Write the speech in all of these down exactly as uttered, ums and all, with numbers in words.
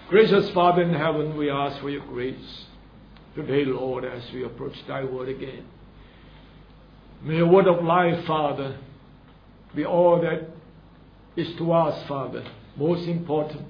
Gracious Father in heaven, we ask for your grace today, Lord, as we approach thy word again. May your word of life, Father, be all that is to us, Father, most important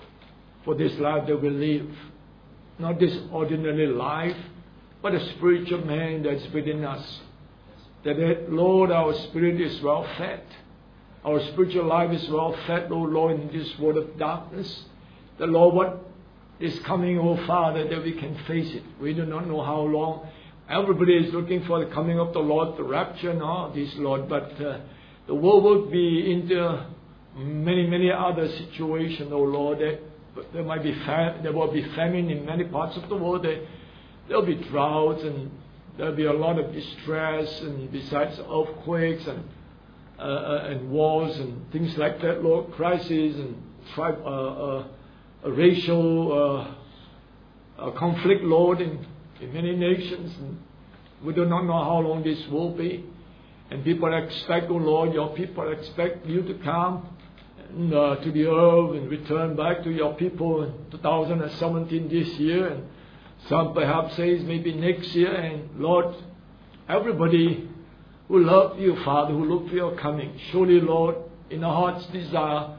for this life that we live. Not this ordinary life, but a spiritual man that's within us. That, that, Lord, our spirit is well fed. Our spiritual life is well fed, oh Lord, in this world of darkness. The Lord, what is coming, oh Father, that we can face it. We do not know how long. Everybody is looking for the coming of the Lord, the rapture and all this, Lord. But uh, the world will be into many, many other situations, oh Lord. That there might be fam- there will be famine in many parts of the world. There will be droughts and there will be a lot of distress, and besides earthquakes and uh, uh, and wars and things like that, Lord, crises and tribe, uh, uh, a racial uh, uh, conflict, Lord, in, in many nations. And we do not know how long this will be. And people expect, oh Lord, your people expect you to come and, uh, to the earth and return back to your people in two thousand seventeen this year. And some perhaps says maybe next year. And Lord, everybody who love you, Father, who look for your coming, surely, Lord, in our heart's desire,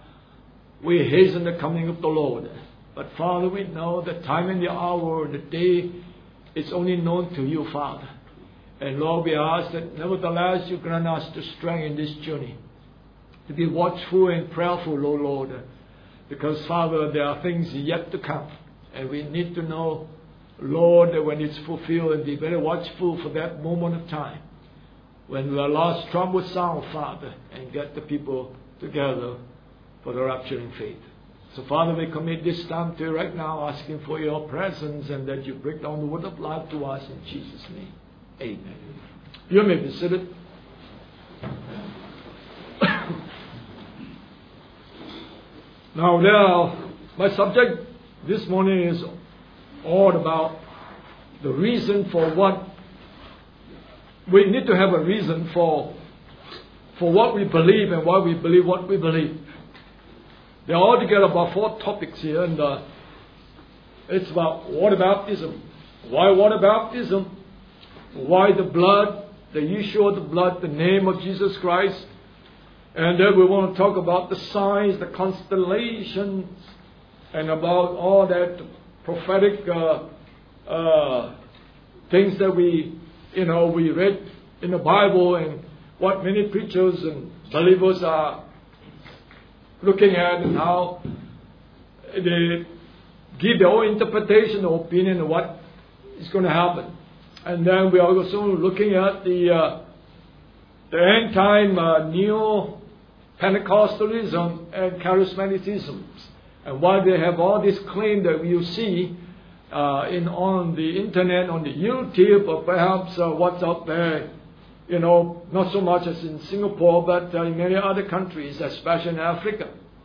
we hasten the coming of the Lord. But Father, we know the time and the hour, the day, it's only known to you, Father. And Lord, we ask that nevertheless you grant us the strength in this journey to be watchful and prayerful, O Lord. Because, Father, there are things yet to come. And we need to know, Lord, that when it's fulfilled, and be very watchful for that moment of time when the last trumpet sound, Father, and get the people together for the rapture in faith. So, Father, we commit this time to you right now, asking for your presence and that you break down the word of life to us in Jesus' name. Amen. You may be seated. Now, there are, my subject this morning is all about the reason for what we need to have a reason for for what we believe and why we believe what we believe. There are altogether about four topics here, and uh, it's about water baptism. Why water baptism? Why the blood, the issue of the blood, the name of Jesus Christ. And then we want to talk about the signs, the constellations, and about all that prophetic uh, uh, things that we, you know, we read in the Bible, and what many preachers and believers are looking at, and how they give their own interpretation or opinion of what is going to happen. And then we are also looking at the uh, the end time uh, neo-Pentecostalism and charismaticism, and why they have all this claim that you see uh, in on the internet, on the YouTube, or perhaps uh, what's up there. You know, not so much as in Singapore, but uh, in many other countries, especially in Africa.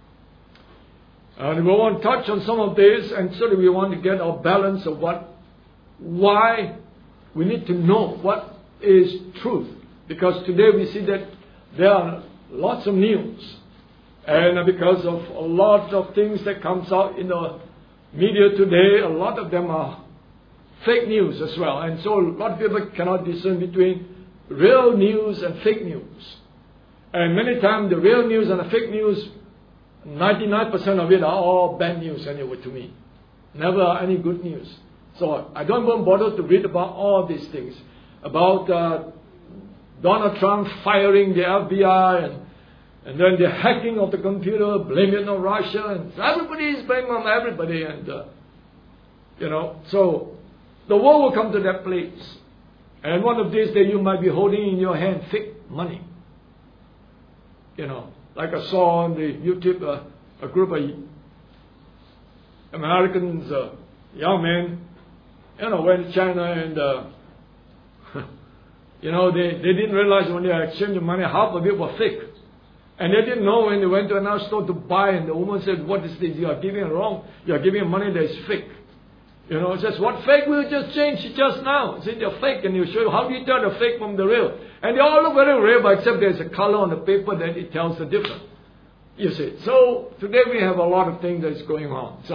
And we want to touch on some of this, and certainly we want to get our balance of what, why we need to know what is truth. Because today we see that there are lots of news. And because of a lot of things that comes out in the media today, a lot of them are fake news as well. And so a lot of people cannot discern between real news and fake news. And many times the real news and the fake news, ninety-nine percent of it are all bad news anyway to me. Never any good news. So I don't even bother to read about all these things. About uh, Donald Trump firing the F B I, and, and then the hacking of the computer, blaming on Russia, and everybody is blaming on everybody. And, uh, you know, so the world will come to that place. And one of these days you might be holding in your hand fake money. You know, like I saw on the YouTube, uh, a group of Americans, uh, young men, you know, went to China, and, uh, you know, they, they didn't realize when they were exchanging money, half of it was fake. And they didn't know when they went to another store to buy, and the woman said, what is this? You are giving wrong. You are giving money that is fake. You know, it says, what fake will just change just now? It said, they're fake, and you show you how do you tell the fake from the real. And they all look very real, but except there's a color on the paper that it tells the difference. You see. So today we have a lot of things that's going on. So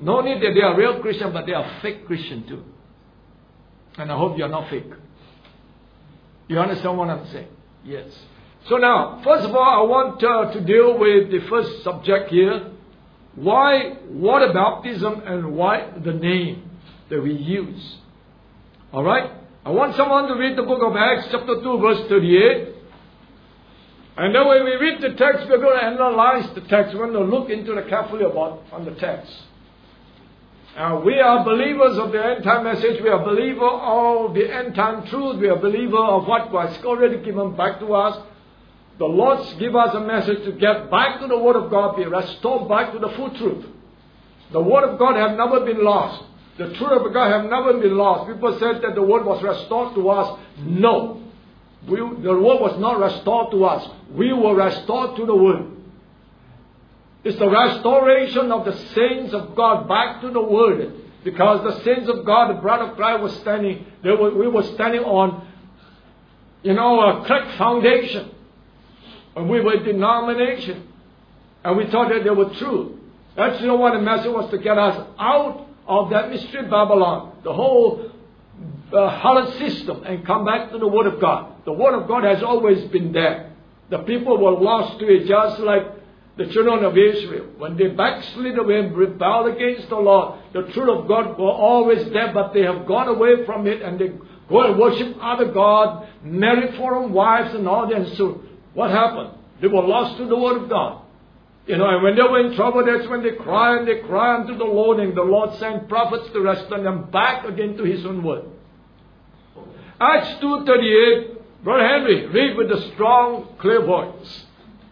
No need that they are real Christian, but they are fake Christian too. And I hope you are not fake. You understand what I'm saying? Yes. So now, first of all, I want uh, to deal with the first subject here. Why water baptism and why the name that we use. Alright? I want someone to read the book of Acts chapter two verse thirty-eight. And then when we read the text, we're going to analyze the text. We're going to look into it carefully about on the text. Now, we are believers of the end time message. We are believers of the end time truth. We are believers of what was already given back to us. The Lord's give us a message to get back to the Word of God, be restored back to the full truth. The Word of God have never been lost. The truth of God have never been lost. People said that the Word was restored to us. No. We, the Word was not restored to us. We were restored to the Word. It's the restoration of the saints of God back to the Word. Because the saints of God, the bride of Christ was standing, they were, we were standing on, you know, a cracked foundation. And we were a denomination. And we thought that they were true. That's, you know what the message was, to get us out of that mystery Babylon. The whole uh, harlot system, and come back to the Word of God. The Word of God has always been there. The people were lost to it, just like the children of Israel. When they backslid away and rebelled against the Lord, the truth of God were always there, but they have gone away from it, and they go and worship other gods, marry foreign wives and all that. And so what happened? They were lost to the Word of God. You know, and when they were in trouble, that's when they cry and they cry unto the Lord, and the Lord sent prophets to restore them back again to His own Word. Acts two thirty-eight, Brother Henry, read with a strong, clear voice.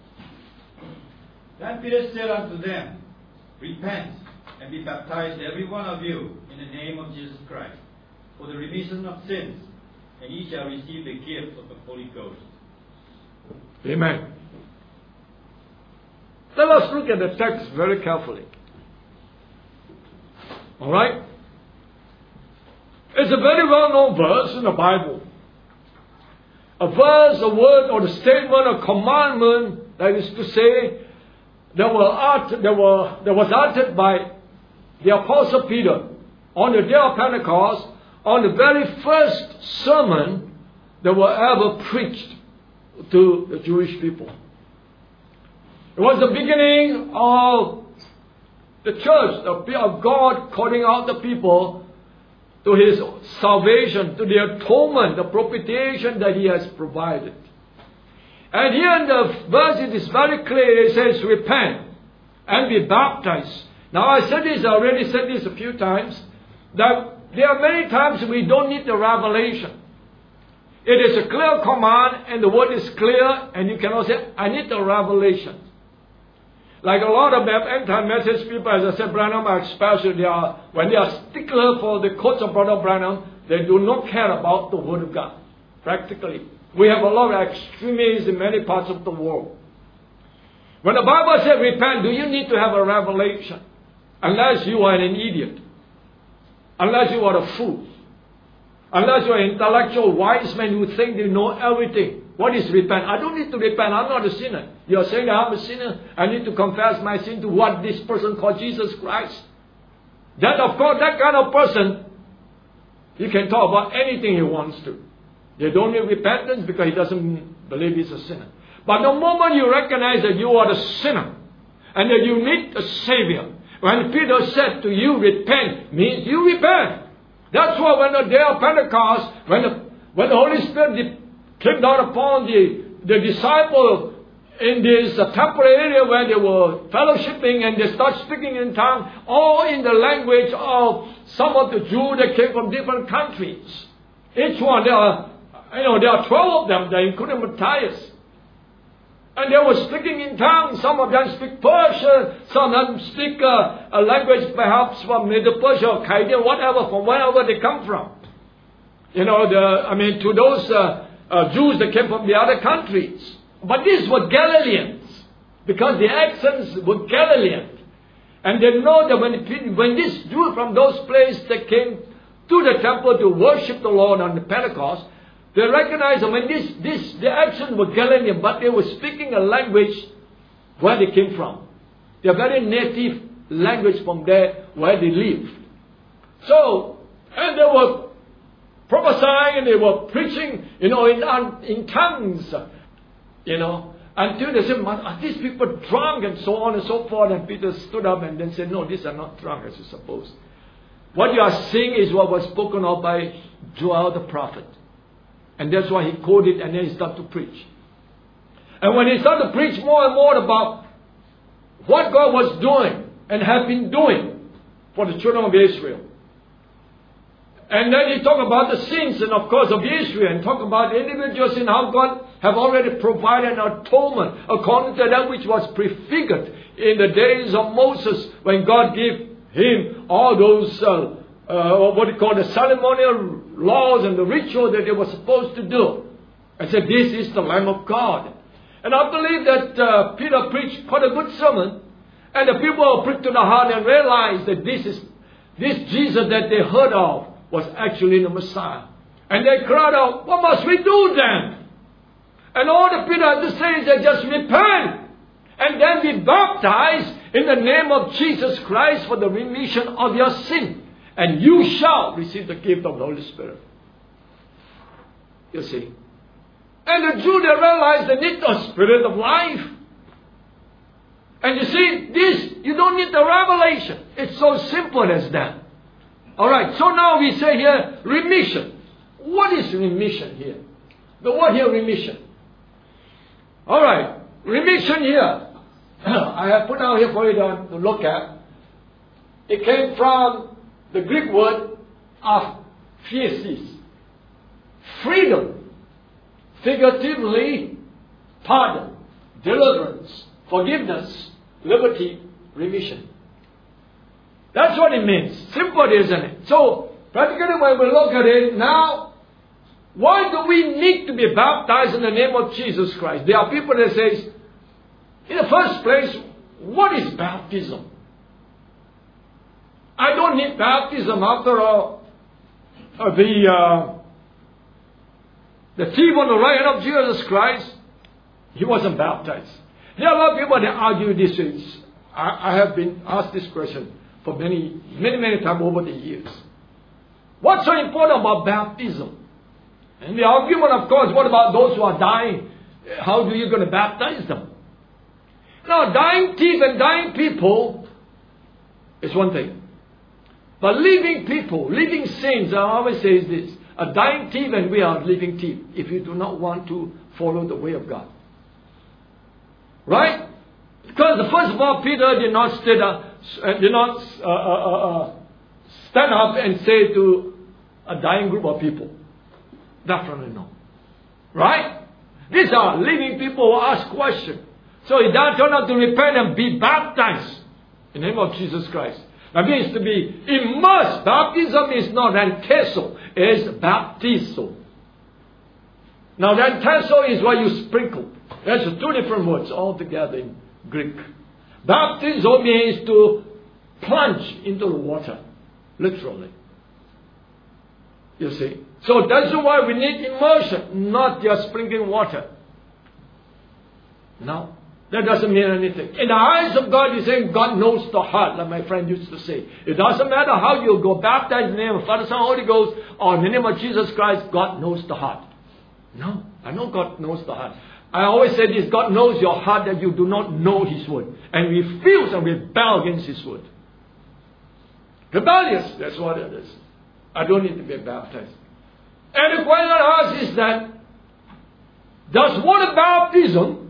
Then Peter said unto them, Repent, and be baptized every one of you in the name of Jesus Christ, for the remission of sins, and ye shall receive the gift of the Holy Ghost. Amen. Let us look at the text very carefully. Alright? It's a very well-known verse in the Bible. A verse, a word, or a statement, a commandment, that is to say, that, were art, that, were, that was uttered by the Apostle Peter on the day of Pentecost, on the very first sermon that were ever preached to the Jewish people. It was the beginning of the church, the of God calling out the people to His salvation, to the atonement, the propitiation that He has provided. And here in the verse it is very clear. It says, repent and be baptized. Now I said this, I already said this a few times, that there are many times we don't need the revelation. It is a clear command, and the word is clear, and you cannot say, I need the revelation. Like a lot of them end-time message people, as I said, Branham, especially, they are, when they are stickler for the quotes of Brother Branham, they do not care about the Word of God, practically. We have a lot of extremists in many parts of the world. When the Bible says repent, do you need to have a revelation? Unless you are an idiot. Unless you are a fool. Unless you are an intellectual wise man who think they know everything. What is repent? I don't need to repent. I'm not a sinner. You are saying I'm a sinner. I need to confess my sin to what this person called Jesus Christ. That, of course, that kind of person, he can talk about anything he wants to. They don't need repentance because he doesn't believe he's a sinner. But the moment you recognize that you are the sinner and that you need a Savior, when Peter said to you, repent, means you repent. That's why when the day of Pentecost, when the, when the Holy Spirit came down upon the, the disciples in this uh, temporary area where they were fellowshipping, and they start speaking in tongues, all in the language of some of the Jews that came from different countries. Each one, there are, you know, there are twelve of them, they including Matthias. And they were speaking in tongues. Some of them speak Persian. Some of them speak uh, a language perhaps from Middle Persia or Chaldea, whatever, from wherever they come from. You know, the, I mean, to those uh, uh, Jews that came from the other countries. But these were Galileans, because the accents were Galilean. And they know that when, when these Jews from those places that came to the temple to worship the Lord on the Pentecost, they recognized that when this, this, the accents were Galilean, but they were speaking a language where they came from. Their very native language from there where they lived. So, and they were prophesying and they were preaching, you know, in, in tongues, you know, until they said, are these people drunk and so on and so forth? And Peter stood up and then said, no, these are not drunk as you suppose. What you are seeing is what was spoken of by Joel the prophet. And that's why he quoted and then he started to preach. And when he started to preach more and more about what God was doing and had been doing for the children of Israel. And then he talked about the sins and of course of Israel and talk about individuals and how God have already provided an atonement according to that which was prefigured in the days of Moses when God gave him all those, uh, uh, what you call the ceremonial laws and the ritual that they were supposed to do. I said, this is the Lamb of God. And I believe that uh, Peter preached quite a good sermon. And the people were pricked to the heart and realized that this is this Jesus that they heard of was actually the Messiah. And they cried out, what must we do then? And all the Peter had to say is that just repent and then be baptized in the name of Jesus Christ for the remission of your sin. And you shall receive the gift of the Holy Spirit. You see. And the Jews, they realized they need the Spirit of life. And you see, this, you don't need the revelation. It's so simple as that. Alright, so now we say here, remission. What is remission here? The word here, remission. Alright, remission here. I have put out here for you to, to look at. It came from the Greek word aphesis. Freedom. Figuratively, pardon, deliverance, forgiveness, liberty, remission. That's what it means. Simple, isn't it? So, practically when we look at it now, why do we need to be baptized in the name of Jesus Christ? There are people that say, in the first place, what is baptism? I don't need baptism after all. Uh, the, uh, the thief on the right hand of Jesus Christ, he wasn't baptized. There are a lot of people that argue this. Is, I, I have been asked this question for many, many, many times over the years. What's so important about baptism? And the argument, of course, what about those who are dying? How are you going to baptize them? Now, dying thief and dying people is one thing. But living people, living saints, I always say this, a dying thief and we are living thief if you do not want to follow the way of God. Right? Because the first of all, Peter did not, stand up, did not uh, uh, uh, stand up and say to a dying group of people, definitely no. Right? These are living people who ask questions. So he does turn out to repent and be baptized in the name of Jesus Christ. That means to be immersed. Baptism is not baptizo, it's baptizo. Now baptizo is what you sprinkle. That's two different words altogether in Greek. Baptizo means to plunge into the water, literally. You see. So that's why we need immersion, not just sprinkling water. No. That doesn't mean anything. In the eyes of God, He's saying God knows the heart, like my friend used to say. It doesn't matter how you go baptized in the name of Father, Son, Holy Ghost, or in the name of Jesus Christ, God knows the heart. No, I know God knows the heart. I always say this, God knows your heart that you do not know His word, and refuse and rebel against His word. Rebellious, that's what it is. I don't need to be baptized. And the question I ask is that, does water baptism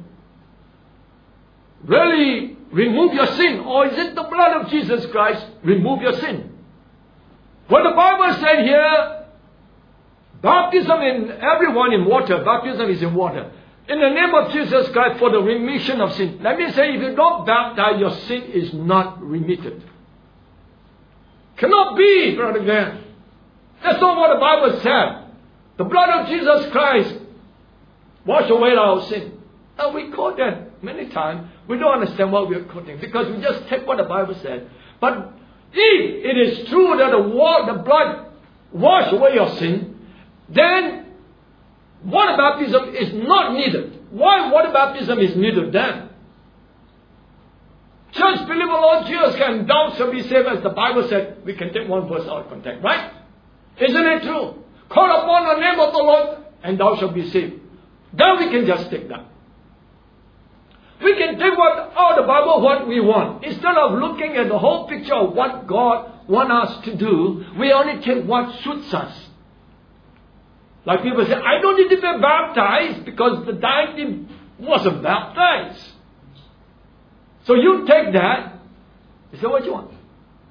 really remove your sin? Or is it the blood of Jesus Christ remove your sin? Well, the Bible said here, baptism in everyone in water. Baptism is in water. In the name of Jesus Christ for the remission of sin. Let me say, if you don't baptize, your sin is not remitted. Cannot be, brother Glenn. That's not what the Bible said. The blood of Jesus Christ wash away our sin. And we quote that many times. We don't understand what we are quoting because we just take what the Bible said. But if it is true that the, water, the blood wash away your sin, then water baptism is not needed. Why water baptism is needed then? Just believe the Lord Jesus and thou shalt be saved, as the Bible said. We can take one verse out of context, right? Isn't it true? Call upon the name of the Lord and thou shalt be saved. Then we can just take that. We can take what out of the Bible what we want. Instead of looking at the whole picture of what God wants us to do, we only take what suits us. Like people say, I don't need to be baptized because the deity wasn't baptized. So you take that, you say what you want.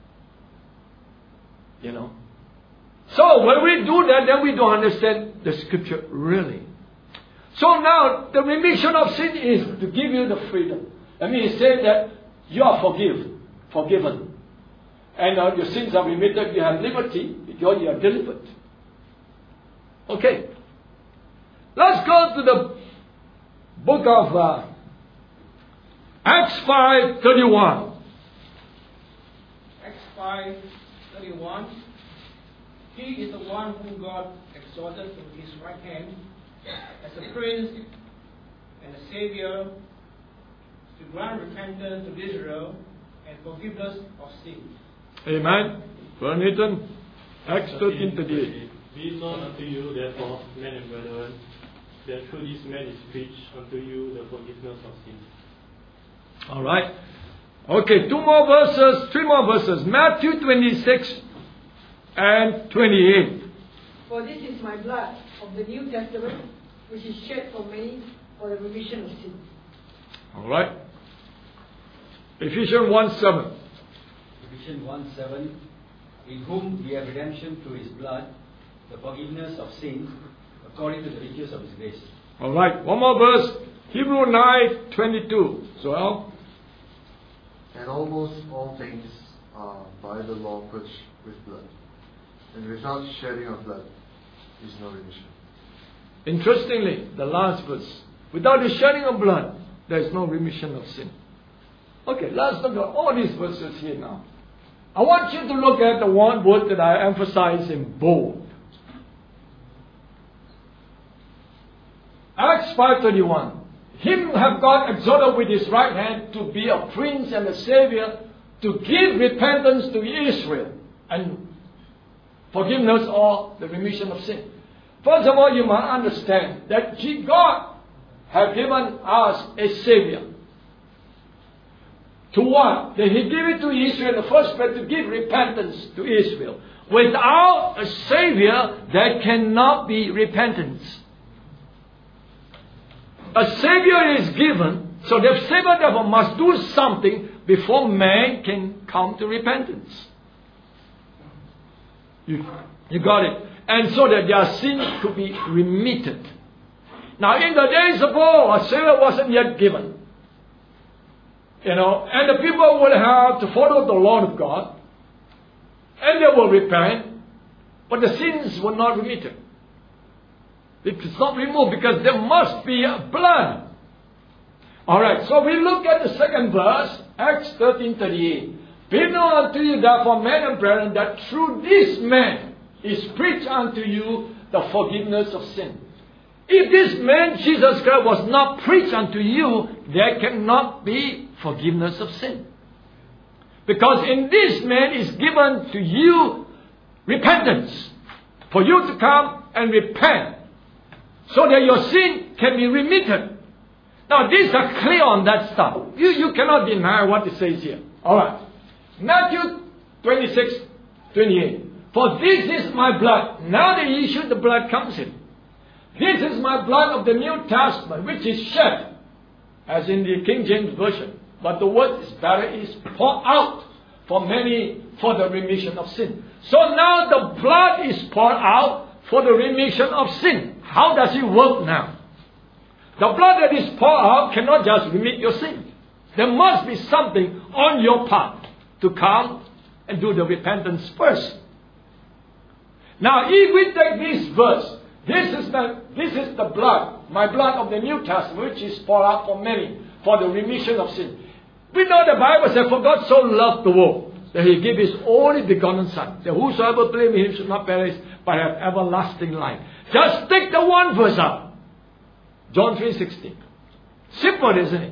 You know. So when we do that, then we don't understand the scripture really. So now, the remission of sin is to give you the freedom. That means it says that you are forgiven, forgiven. And uh, your sins are remitted, you have liberty because you are delivered. Okay. Let's go to the book of uh, Acts five thirty-one. Acts five thirty-one. He is the one whom God exalted to his right hand as a prince and a savior to grant repentance to Israel and forgiveness of sins. Amen. Brother Nathan, Acts thirteen thirty-eight. Be it known unto you, therefore, men and brethren, that through this man is preached unto you the forgiveness of sins. All right. Okay, two more verses, three more verses. Matthew twenty-six and twenty-eight. For this is my blood of the New Testament, which is shed for many for the remission of sins. All right. Ephesians one seven. Ephesians one seven. In whom we have redemption through his blood, the forgiveness of sins, according to the riches of his grace. All right. One more verse. Hebrews nine twenty-two. So, and almost all things are by the law purged with blood, and without shedding of blood is no remission. Interestingly, the last verse. Without the shedding of blood, there is no remission of sin. Okay, let's look at all these verses here now. I want you to look at the one word that I emphasize in bold. Acts five thirty-one. Him have God exalted with his right hand to be a prince and a savior, to give repentance to Israel and forgiveness or the remission of sin. First of all, you must understand that God has given us a savior. To what? That he gave it to Israel in the first place to give repentance to Israel. Without a savior, there cannot be repentance. A savior is given, so the savior therefore must do something before man can come to repentance. You, you got it. And so that their sins could be remitted. Now in the days of old, a savior wasn't yet given. You know, and the people would have to follow the law of God. And they will repent. But the sins were not remitted. It's not removed because there must be blood. Alright, so we look at the second verse, Acts thirteen thirty-eight. Be known unto you therefore, men and brethren, that through this man is preached unto you the forgiveness of sin. If this man, Jesus Christ, was not preached unto you, there cannot be forgiveness of sin. Because in this man is given to you repentance. For you to come and repent. So that your sin can be remitted. Now these are clear on that stuff. You, you cannot deny what it says here. Alright. Matthew twenty-six twenty-eight. For this is my blood. Now the issue, the blood comes in. This is my blood of the New Testament, which is shed, as in the King James Version. But the word is better, is poured out for many, for the remission of sin. So now the blood is poured out for the remission of sin. How does it work now? The blood that is poured out cannot just remit your sin. There must be something on your part to come and do the repentance first. Now, if we take this verse, this is the this is the blood, my blood of the New Testament, which is poured out for many, for the remission of sin. We know the Bible says, for God so loved the world, that he gave his only begotten Son, that whosoever believe in him should not perish, but have everlasting life. Just take the one verse out. John three sixteen. Simple, isn't it?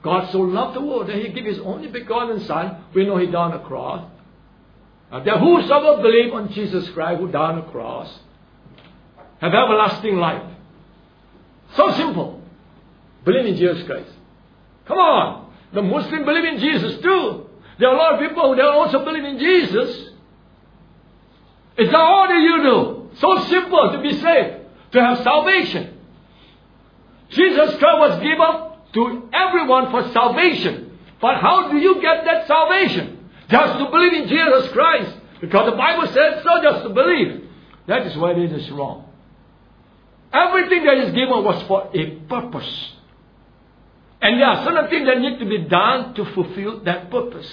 God so loved the world that He gave His only begotten Son. We know He died on the cross. Uh, that whosoever believe on Jesus Christ who died on the cross have everlasting life. So simple. Believe in Jesus Christ. Come on. The Muslims believe in Jesus too. There are a lot of people who also believe in Jesus. Is that all that you do? So simple to be saved, to have salvation. Jesus Christ was given to everyone for salvation. But how do you get that salvation? Just to believe in Jesus Christ. Because the Bible says so, just to believe. That is where it is wrong. Everything that is given was for a purpose. And there are certain things that need to be done to fulfill that purpose.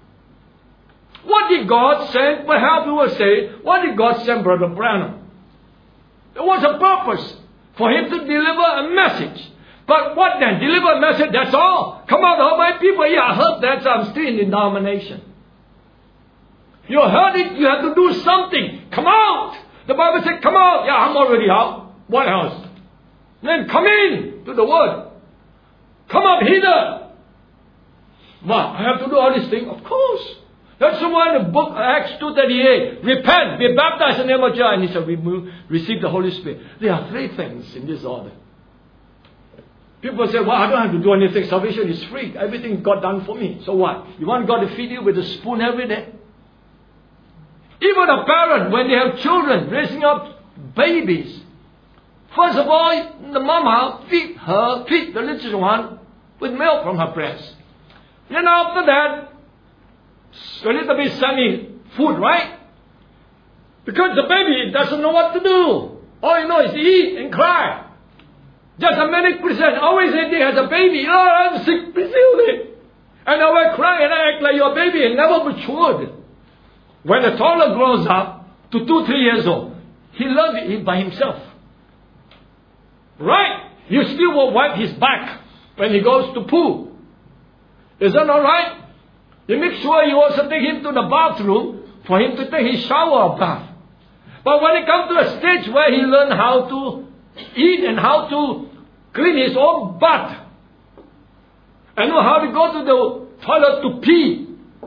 What did God send? Perhaps we will say, what did God send Brother Branham? There was a purpose for him to deliver a message. But what then? Deliver a message, that's all. Come on, all my people. Yeah, I heard that, so I'm still in the denomination. You heard it, you have to do something. Come out. The Bible said, come out. Yeah, I'm already out. What else? Then come in to the Word. Come up hither. What? I have to do all these things? Of course. That's why in the book Acts two thirty-eight, repent, be baptized in the name of Jesus, and He shall receive the Holy Spirit. There are three things in this order. People say, well, I don't have to do anything. Salvation is free. Everything God done for me. So what? You want God to feed you with a spoon every day? Even a parent, when they have children, raising up babies, first of all, the mama feed her, feed the little one with milk from her breast. Then after that, a little bit semi-food, right? Because the baby doesn't know what to do. All you know is to eat and cry. Just a many Christians always say they has a baby. Oh, I'm sick, receive it. And I will cry and I act like your baby and never matured. When the toddler grows up to two, three years old, he learns it by himself. Right? You still will wipe his back when he goes to poo. Is that all right? You make sure you also take him to the bathroom for him to take his shower or bath. But when it comes to a stage where he learns how to eat and how to clean his own butt and know how to go to the toilet to pee,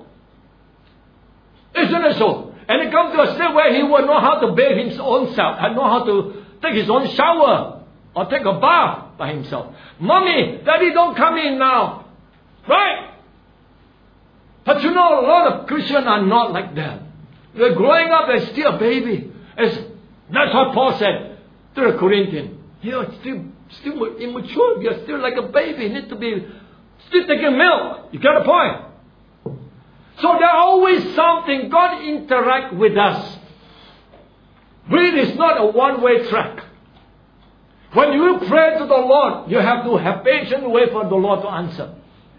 isn't it so? And it comes to a stage where he will know how to bathe his own self and know how to take his own shower or take a bath by himself. Mommy, Daddy, don't come in now. Right? But you know, a lot of Christians are not like that. They're growing up as still a baby. As, that's what Paul said to the Corinthians. You're still, still immature. You're still like a baby. You need to be still taking milk. You get the point? So there's always something. God interacts with us. It is not a one-way track. When you pray to the Lord, you have to have patience wait for the Lord to answer.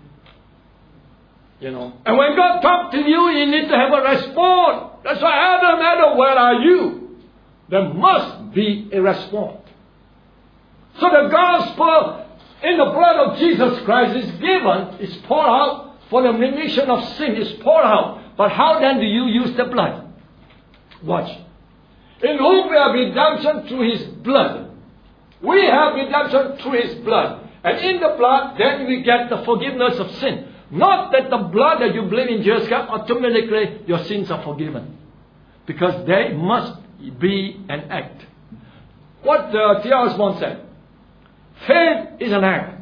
You know. And when God talks to you, you need to have a response. That's why Adam, Adam, where are you? There must be a response. So the gospel in the blood of Jesus Christ is given, is poured out for the remission of sin, is poured out. But how then do you use the blood? Watch. In whom we have redemption through His blood. We have redemption through His blood. And in the blood, then we get the forgiveness of sin. Not that the blood that you believe in Jesus Christ, automatically your sins are forgiven. Because there must be an act. What uh, T R Osborne said. Faith is an act.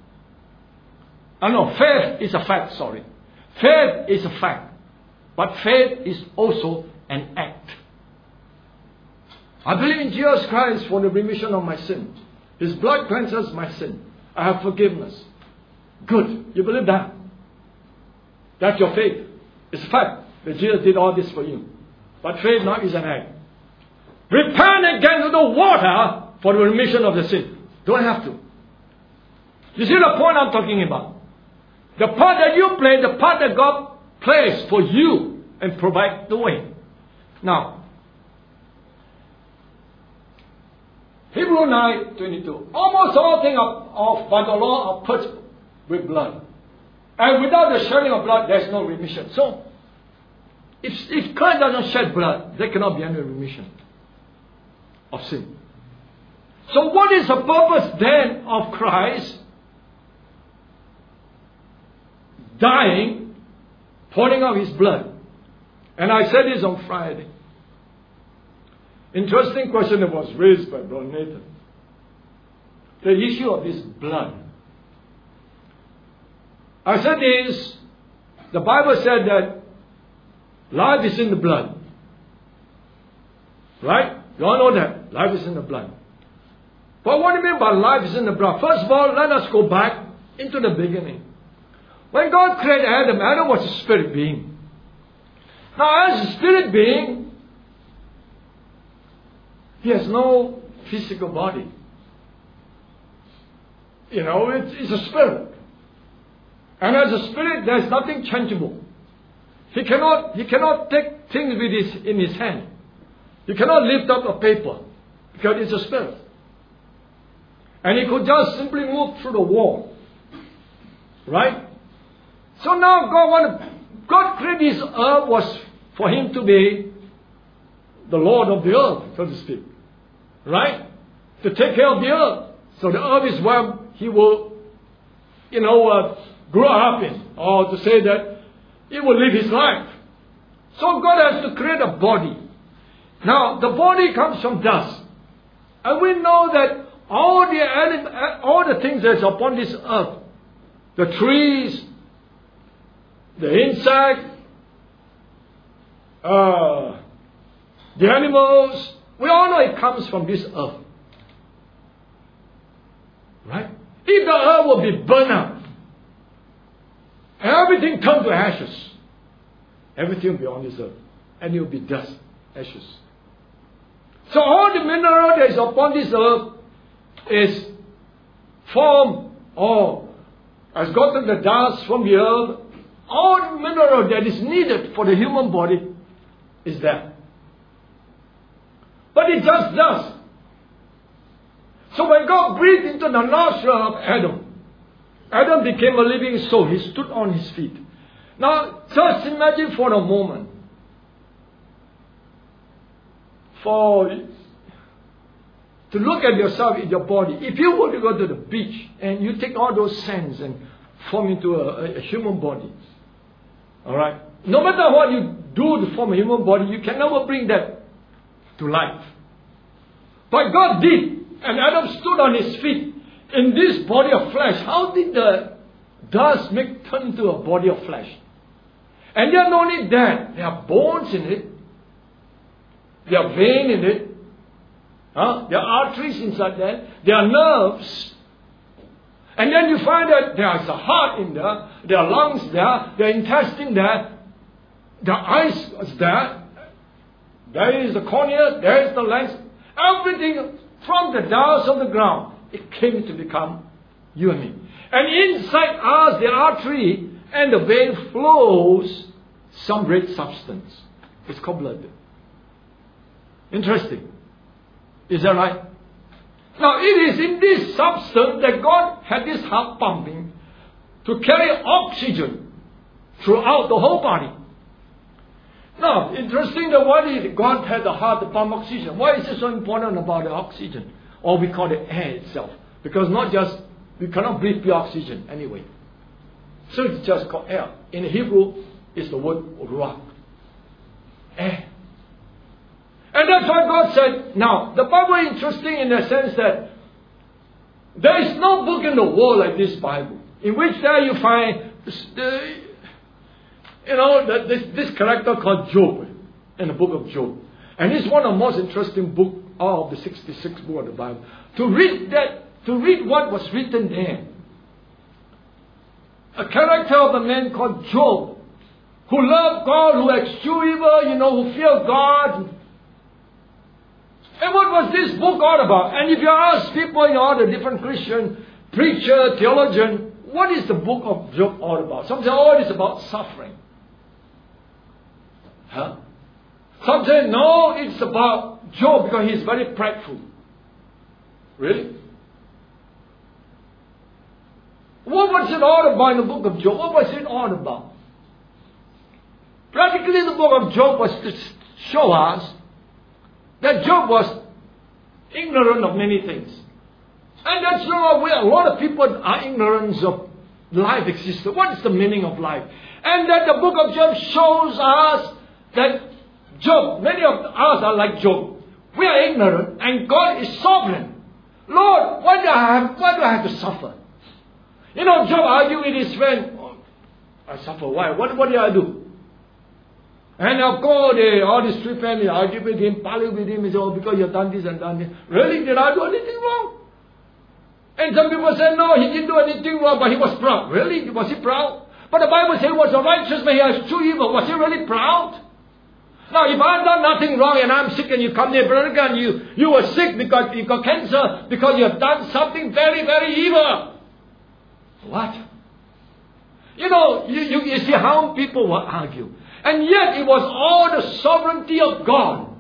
I uh, know, faith is a fact, sorry. Faith is a fact. But faith is also an act. I believe in Jesus Christ for the remission of my sin. His blood cleanses my sin. I have forgiveness. Good. You believe that? That's your faith. It's a fact that Jesus did all this for you. But faith now is an act. Repent and get into the water for the remission of the sin. Don't have to. You see the point I'm talking about? The part that you play, the part that God plays for you and provide the way. Now, Hebrews nine twenty-two. Almost all things of by the law are purged with blood. And without the shedding of blood, there is no remission. So, if, if Christ doesn't shed blood, there cannot be any remission of sin. So what is the purpose then of Christ dying, pouring out his blood. And I said this on Friday. Interesting question that was raised by Brother Nathan. The issue of his blood. I said this, the Bible said that life is in the blood. Right? You all know that. Life is in the blood. But what do you mean by life is in the blood? First of all, let us go back into the beginning. When God created Adam, Adam was a spirit being. Now, as a spirit being, he has no physical body. You know, it's, it's a spirit. And as a spirit, there's nothing changeable. He cannot, he cannot take things with his, in his hand. He cannot lift up a paper because it's a spirit. And he could just simply move through the wall. Right? So now God wanted, God created this earth was for him to be the Lord of the earth, so to speak. Right? To take care of the earth. So the earth is where he will, you know, uh, grow up in. Or to say that he will live his life. So God has to create a body. Now, the body comes from dust. And we know that all the anim- all the things that's upon this earth, the trees, the insect, uh, the animals, we all know it comes from this earth. Right? If the earth will be burned up, and everything turn to ashes, everything will be on this earth, and it will be dust, ashes. So all the mineral that is upon this earth is formed or has gotten the dust from the earth. All the mineral that is needed for the human body is there. But it's just dust. So when God breathed into the nostril of Adam, Adam became a living soul. He stood on his feet. Now, just imagine for a moment, for to look at yourself in your body. If you were to go to the beach and you take all those sands and form into a, a human body, all right. No matter what you do to form a human body, you can never bring that to life. But God did, and Adam stood on his feet in this body of flesh. How did the dust make turn into a body of flesh? And not only that, there are bones in it. There are veins in it. Huh? There are arteries inside there. There are nerves. And then you find that there is a heart in there. There are lungs there. There are intestine there. The eyes is there. There is the cornea. There is the lens. Everything from the dust of the ground, it came to become you and me. And inside us, the artery and the vein flows some red substance. It's called blood. Interesting. Is that right? Now it is in this substance that God had this heart pumping to carry oxygen throughout the whole body. Now, interesting that why did God had the heart to pump oxygen? Why is it so important about the oxygen? Or we call it air itself. Because not just, we cannot breathe pure oxygen anyway. So it's just called air. In Hebrew, it's the word ruach. Air. And that's why God said, now, the Bible is interesting in the sense that there is no book in the world like this Bible, in which there you find, the, you know, the, this, this character called Job, in the book of Job. And it's one of the most interesting books of the sixty-six book of the Bible. To read that, to read what was written there. A character of a man called Job, who loved God, who eschewed evil, you know, who feared God. And what was this book all about? And if you ask people in all the different Christian preacher, theologian, what is the book of Job all about? Some say, oh, it's about suffering. Huh? Some say, no, it's about Job because he's very prideful. Really? What was it all about in the book of Job? What was it all about? Practically the book of Job was to show us that Job was ignorant of many things. And that's not where a lot of people are ignorant of life existed. What is the meaning of life? And that the book of Job shows us that Job, many of us are like Job. We are ignorant and God is sovereign. Lord, why do I have, why do I have to suffer? You know, Job argued with his friend. Oh, I suffer. Why? What, what did I do? And of course, they, all these three families argued with him, parleyed with him. He said, oh, because you've done this and done this. Really? Did I do anything wrong? And some people say, no, he didn't do anything wrong, but he was proud. Really? Was he proud? But the Bible says he was a righteous man, he has true evil. Was he really proud? Now, if I've done nothing wrong and I'm sick and you come there, Brother Gunn, you, you were sick because you got cancer because you have done something very, very evil. What? You know, you, you, you see how people will argue. And yet it was all the sovereignty of God.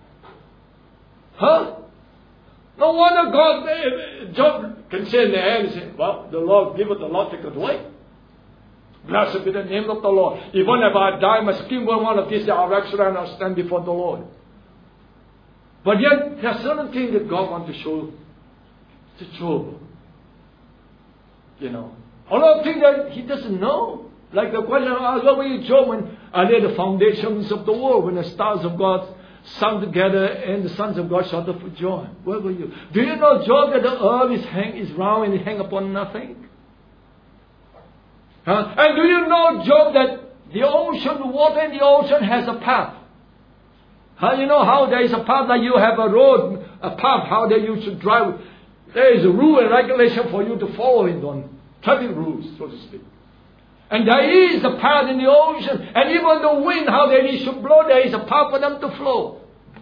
Huh? No wonder God, Job can say in the end, say, well, the Lord giveth, the Lord taketh away. Blessed be the name of the Lord. Even if I die, my skin will one of these, I'll resurrect and I'll stand before the Lord. But yet, there are certain things that God wants to show to Job. You know. A lot of things that he doesn't know. Like the question I asked, what were you, Job, when I laid the foundations of the world, when the stars of God sung together and the sons of God shouted for joy? Where were you? Do you know, Job, that the earth is, hang, is round and it hang upon nothing? Huh? And do you know, Job, that the ocean, the water in the ocean has a path? How you know how there is a path, like you have a road, a path, how that you should drive. There is a rule and regulation for you to follow it on. Traffic rules, so to speak. And there is a path in the ocean. And even the wind, how they should blow, there is a path for them to flow.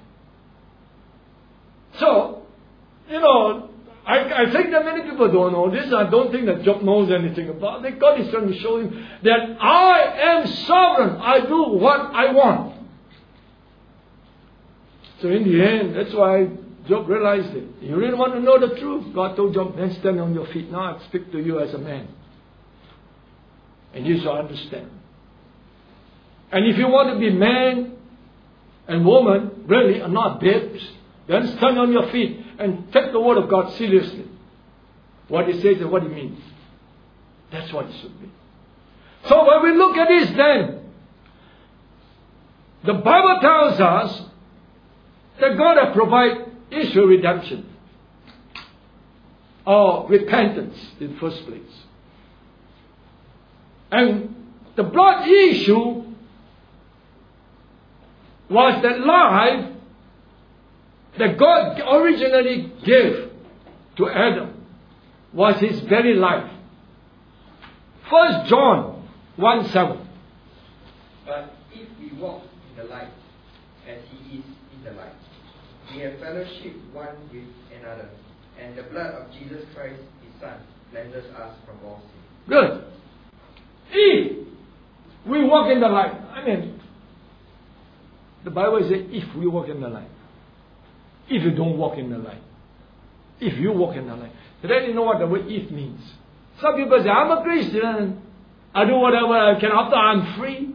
So, you know, I, I think that many people don't know this. I don't think that Job knows anything about it. God is trying to show him that I am sovereign. I do what I want. So in the end, that's why Job realized it. You really want to know the truth? God told Job, then stand on your feet. Now I speak to you as a man. And you shall understand. And if you want to be man and woman, really, and not babes, then stand on your feet and take the word of God seriously. What He says and what He means. That's what it should be. So when we look at this then, the Bible tells us that God has provided Israel redemption. Or repentance in the first place. And the blood issue was that life that God originally gave to Adam, was his very life. First John one seven. But if we walk in the light, as He is in the light, we have fellowship one with another, and the blood of Jesus Christ, His Son, cleanses us from all sin. Good. If we walk in the light, I mean, the Bible says if we walk in the light. If you don't walk in the light. If you walk in the light. Then you know what the word if means. Some people say, I'm a Christian. I do whatever I can after I'm free.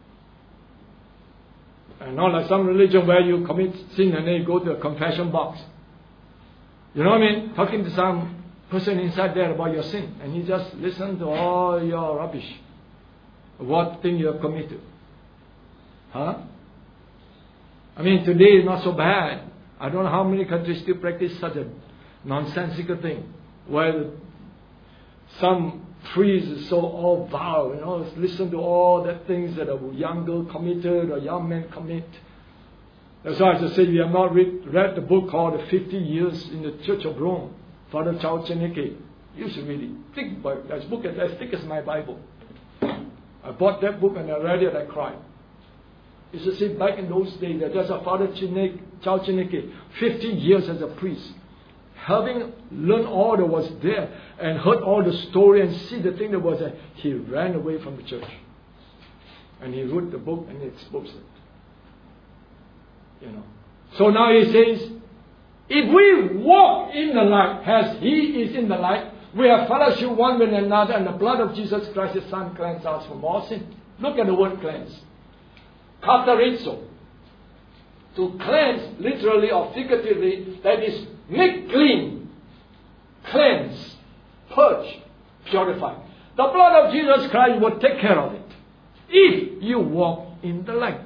And not like some religion where you commit sin and then you go to a confession box. You know what I mean? Talking to some person inside there about your sin. And he just listens to all your rubbish. What thing you have committed. Huh? I mean, today is not so bad. I don't know how many countries still practice such a nonsensical thing. Where some priest is so all vile, you know, listen to all the things that a young girl committed or young man commit. That's why I just say we have not read, read the book called The fifty years in the Church of Rome. Father Charles Cheneke. You should read it. Thick book. That book is as thick as my Bible. I bought that book and I read it and I cried. It's to say back in those days that there's a Father Cheneke, Charles Cheneke, fifty years as a priest. Having learned all that was there and heard all the story and see the thing that was there, he ran away from the church. And he wrote the book and he exposed it. You know. So now he says, if we walk in the light as He is in the light, we have fellowship one with another, and the blood of Jesus Christ, His Son, cleanses us from all sin. Look at the word cleanse. Katarizo. To cleanse, literally or figuratively, that is, make clean, cleanse, purge, purify. The blood of Jesus Christ will take care of it. If you walk in the light.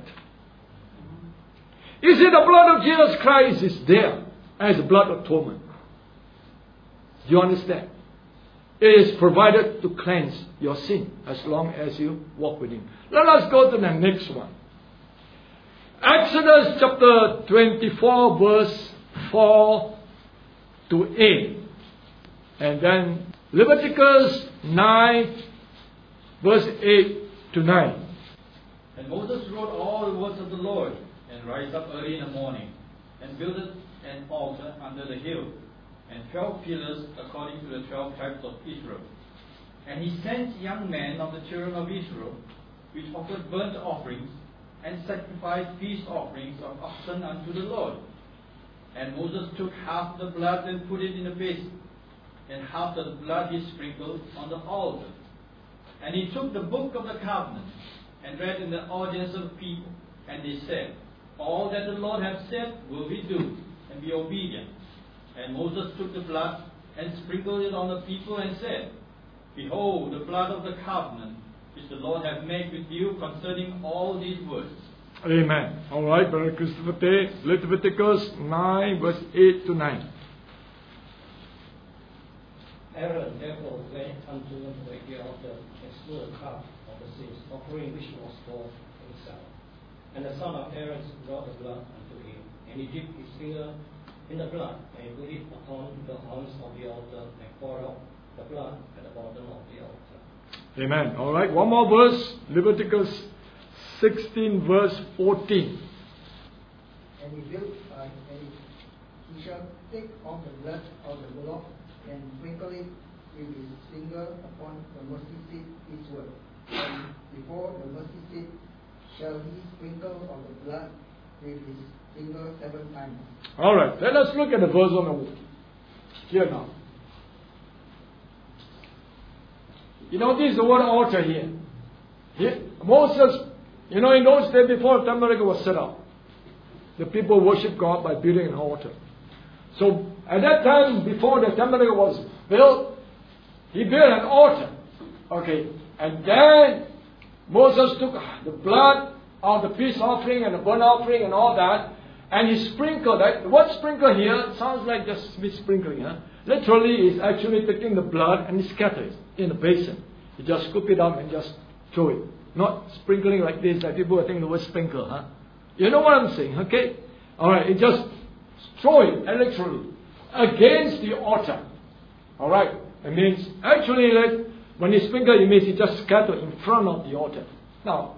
You see, the blood of Jesus Christ is there as blood atonement. Do you understand? It is provided to cleanse your sin as long as you walk with Him. Let us go to the next one. Exodus chapter twenty-four verse four to eight. And then Leviticus nine verse eight to nine. And Moses wrote all the words of the Lord, and rise up early in the morning, and build an altar under the hill, and twelve pillars according to the twelve tribes of Israel. And he sent young men of the children of Israel, which offered burnt offerings, and sacrificed peace offerings of oxen unto the Lord. And Moses took half the blood and put it in a basin, and half the blood he sprinkled on the altar. And he took the book of the covenant, and read in the audience of the people, and they said, all that the Lord hath said will we do, and be obedient. And Moses took the blood, and sprinkled it on the people, and said, behold, the blood of the covenant, which the Lord hath made with you concerning all these words. Amen. All right, Brother Christopher Tay, Leviticus nine, verse eight to nine. Aaron therefore went unto the altar and slew a calf of the sins offering which was for himself. And the son of Aaron brought the blood unto him, and he dipped his finger in the blood, and put it upon the horns of the altar, and poured out the blood at the bottom of the altar. Amen. All right, one more verse, Leviticus sixteen, verse fourteen. And he built, uh, and he, he shall take of the blood of the bullock, and sprinkle it with his finger upon the mercy seat eastward. And before the mercy seat shall he sprinkle of the blood with his finger seven times. All right, let us look at the verse on the wall. Here now. You know, this is the word altar here. Here. Moses, you know, in those days before the tabernacle was set up, the people worship God by building an altar. So at that time, before the tabernacle was built, he built an altar. Okay, and then Moses took the blood of the peace offering and the burnt offering and all that, and he sprinkled that. The word sprinkle here sounds like just sprinkling. Huh? Literally, is actually taking the blood and he scatters in the basin. You just scoop it up and just throw it. Not sprinkling like this, like people are thinking the word sprinkle. Huh? You know what I'm saying, okay? Alright, it just throw it, literally, against the altar. Alright, it means, actually, like, when you sprinkle, it means you just scatter in front of the altar. Now,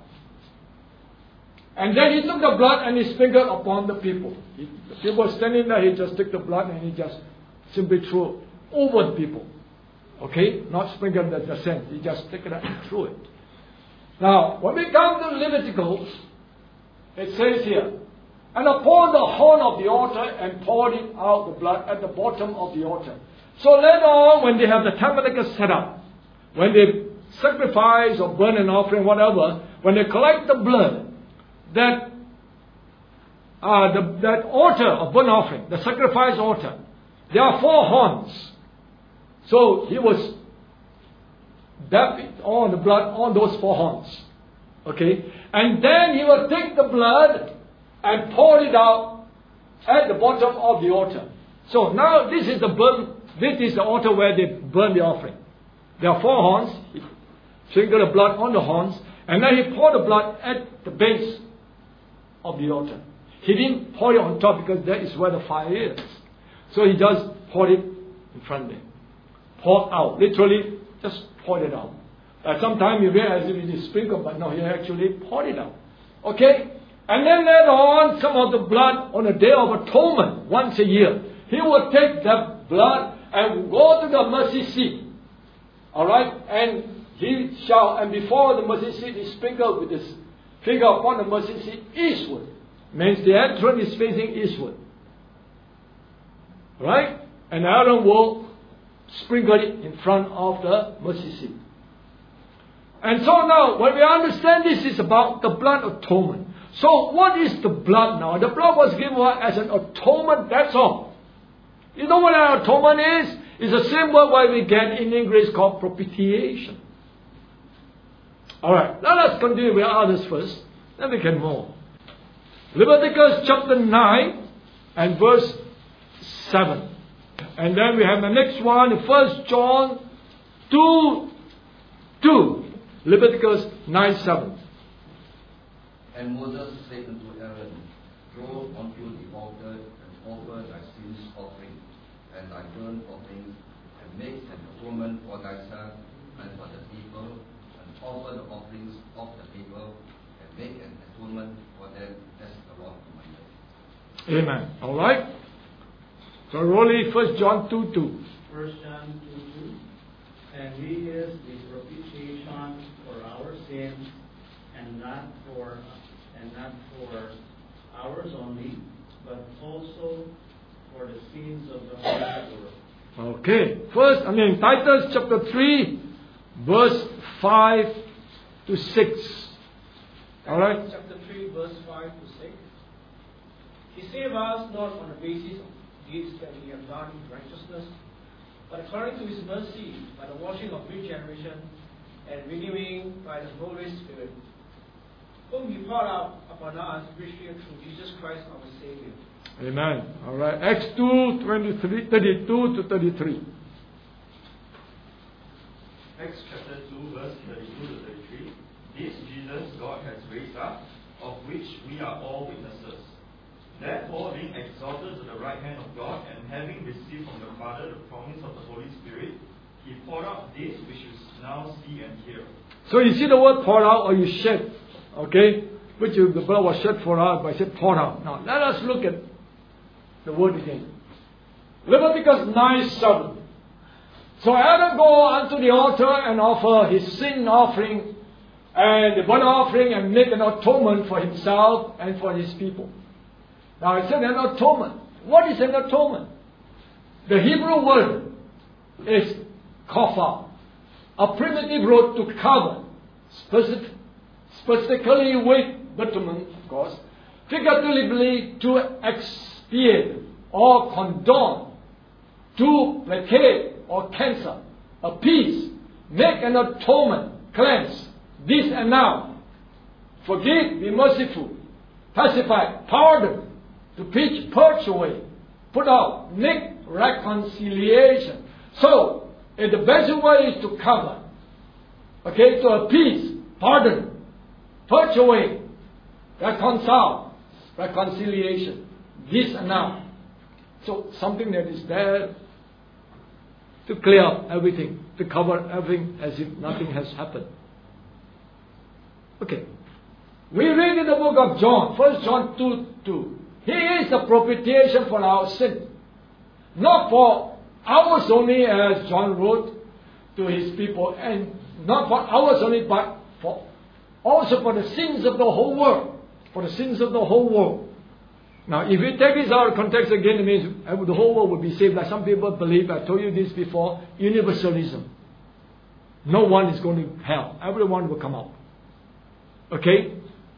and then he took the blood and he sprinkled upon the people. He, the people standing there, he just took the blood and he just simply threw over the people. Okay? Not sprinkled the, the sand. He just took it and threw it. Now, when we come to Leviticus, it says here, and upon the horn of the altar and poured it out the blood at the bottom of the altar. So later on, when they have the tabernacle set up, when they sacrifice or burn an offering, whatever, when they collect the blood, that uh, the, that altar of burnt offering, the sacrifice altar, there are four horns. So he was dabbing on the blood on those four horns. Okay? And then he will take the blood and pour it out at the bottom of the altar. So now this is the burn, this is the altar where they burn the offering. There are four horns. He sprinkled the blood on the horns, and then he poured the blood at the base of the altar. He didn't pour it on top because that is where the fire is. So he just poured it in front there. Poured out. Literally, just poured it out. At some time you realize it is sprinkled, but no, he actually poured it out. Okay? And then later on, some of the blood on the Day of Atonement, once a year, he will take that blood and go to the mercy seat. Alright? And he shall, and before the mercy seat is sprinkled with his finger upon the mercy seat eastward. Means the entrance is facing eastward. Right? And Aaron will sprinkle it in front of the mercy seat. And so now, when we understand this is about the blood atonement. So what is the blood now? The blood was given as an atonement, that's all. You know what an atonement is? It's the same word why we get in English called propitiation. Alright, let us continue with others first. Then we can move. Leviticus chapter nine and verse seven. And then we have the next one, First John two two. Leviticus nine seven. And Moses said unto Aaron, Go unto the altar and offer thy sins offering and thy burnt offerings, and make an atonement for thyself and for the people, and offer the offerings of the people, and make an atonement for them as the Lord commanded. Amen. Alright? So rolling First John two two. First John two two. And he is the propitiation for our sins, and not for and not for ours only, but also for the sins of the whole world. Okay. First, I mean, Titus chapter three, verse five to six. Alright? Chapter three, verse five to six. He saved us not on the basis of deeds that we have done in righteousness, but according to his mercy, by the washing of regeneration and renewing by the Holy Spirit, whom he poured out upon us richly through Jesus Christ our Savior. Amen. Alright. Acts two, twenty-three, thirty-two to thirty-three. Acts chapter two, verse thirty-two to thirty-three. This Jesus God has raised up, of which we are all witnesses. Therefore, being exalted to the right hand of God, and having received from the Father the promise of the Holy Spirit, he poured out this which you now see and hear. So you see the word poured out or you shed. Okay? Which is, the blood was shed for us, but I said poured out. Now let us look at the word again. Leviticus nine seven. So Aaron go unto the altar and offer his sin offering and the burnt offering, and make an atonement for himself and for his people. Now it said an atonement. What is an atonement? The Hebrew word is kafar, a primitive word to cover, specific, specifically with bitumen, of course, figuratively to expiate or condone, to placate or cancel, appease, make an atonement, cleanse, this and now, forgive, be merciful, pacify, pardon, to pitch, purge away, put out, make reconciliation. So, if the best way is to cover, okay, to appease, pardon, purge away, reconcile, reconciliation, this and now. So, something that is there to clear up everything, to cover everything as if nothing has happened. Okay. We read in the book of John, First John two two. He is the propitiation for our sin. Not for ours only, as John wrote to his people, and not for ours only, but for also for the sins of the whole world. For the sins of the whole world. Now, if we take this out of context again, it means the whole world will be saved. Like some people believe, I told you this before, universalism. No one is going to hell. Everyone will come out. Okay?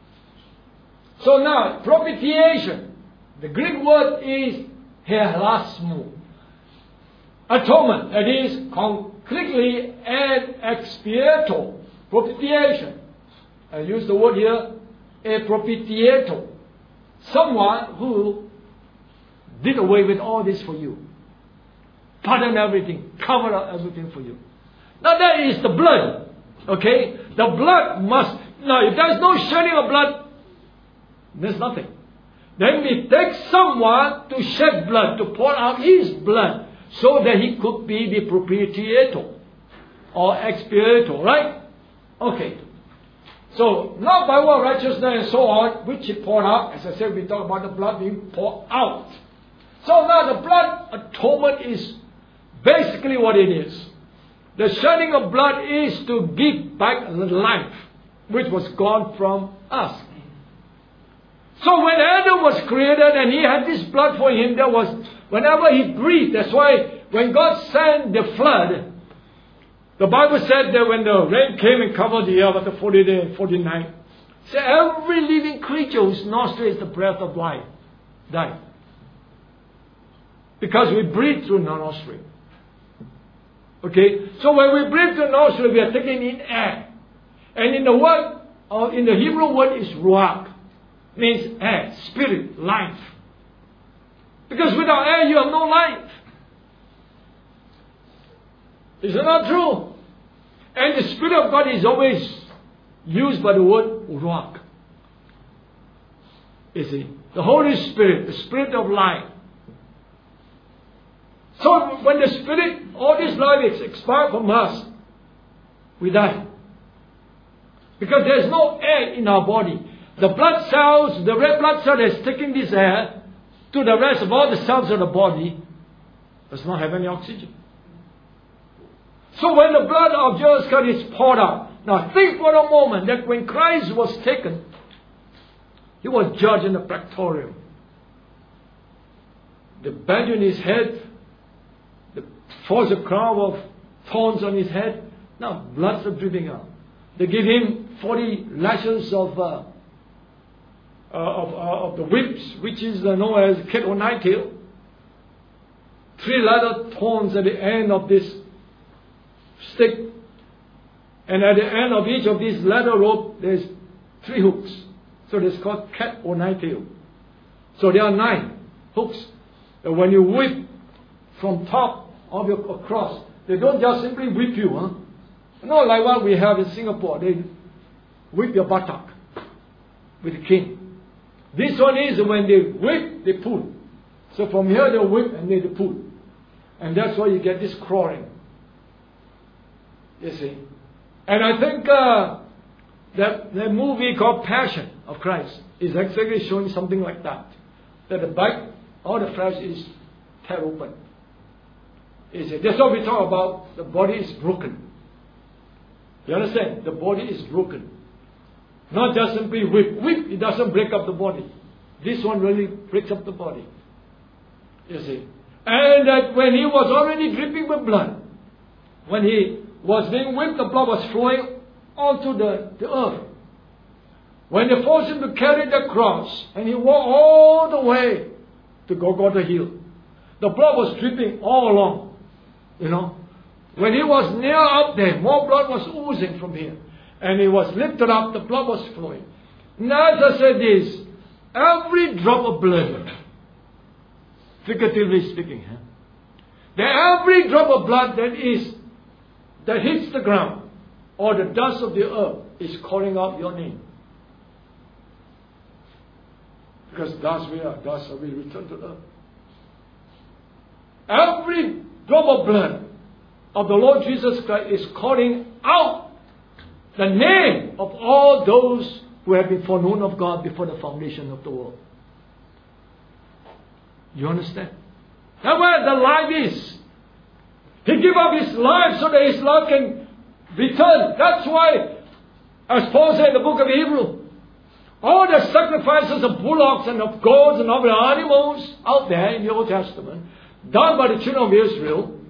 So now, propitiation. The Greek word is helasmo. Atonement. That is concretely an expiator. Propitiation. I use the word here, a propitiator. Someone who did away with all this for you. Pardon everything. Cover up everything for you. Now that is the blood. Okay? The blood must... Now if there is no shedding of blood, there's nothing. Then we take someone to shed blood, to pour out his blood, so that he could be the propitiator or expiator, right? Okay. So, not by what righteousness and so on, which he poured out. As I said, we talk about the blood being poured out. So now the blood atonement is basically what it is. The shedding of blood is to give back the life which was gone from us. So when Adam was created and he had this blood for him, there was, whenever he breathed, that's why when God sent the flood, the Bible said that when the rain came and covered the earth after forty days and forty nights, so every living creature whose nostril is the breath of life died. Because we breathe through the nostril. Okay? So when we breathe through the nostril, we are taking in air. And in the word, or in the Hebrew word is ruach, means air, spirit, life. Because without air you have no life. Is it not true? And the Spirit of God is always used by the word ruach. You see, the Holy Spirit, the Spirit of life. So when the Spirit, all this life is expired from us, we die. Because there is no air in our body. The blood cells, the red blood cell is taking this air to the rest of all the cells of the body, does not have any oxygen. So when the blood of Jesus Christ is poured out, now think for a moment that when Christ was taken, He was judged in the praetorium. They bandaged in his head, they forced a crown of thorns on his head. Now blood is dripping out. They give him forty lashes of uh, uh, of, uh, of the whips, which is uh, known as cat o' nine tail. Three leather thorns at the end of this stick, and at the end of each of these leather rope, there's three hooks. So it's called cat o' nine tail. So there are nine hooks. And when you whip from top of your cross, they don't just simply whip you, huh? Not like what we have in Singapore. They whip your buttock with a cane. This one is when they whip, they pull. So from here they whip and then they pull. And that's why you get this crawling. You see. And I think uh, that the movie called Passion of Christ is exactly showing something like that. That the back, all the flesh is tear open. You see. That's what we talk about. The body is broken. You understand? The body is broken. Not just simply whip. Whip, it doesn't break up the body. This one really breaks up the body. You see. And that when he was already dripping with blood, when he was being whipped, the blood was flowing onto the, the earth. When they forced him to carry the cross, and he walked all the way to Golgotha Hill, the blood was dripping all along. You know. When he was near up there, more blood was oozing from here. And he was lifted up, the blood was flowing. Now, as I said this, every drop of blood, figuratively speaking, huh? that every drop of blood that is, that hits the ground, or the dust of the earth, is calling out your name. Because dust we are, dust will return to earth. Every drop of blood of the Lord Jesus Christ is calling out the name of all those who have been foreknown of God before the foundation of the world. You understand? That's where the life is. He gave up his life so that his life can return. That's why, as Paul said in the book of Hebrews, all the sacrifices of bullocks and of goats and of the animals out there in the Old Testament, done by the children of Israel,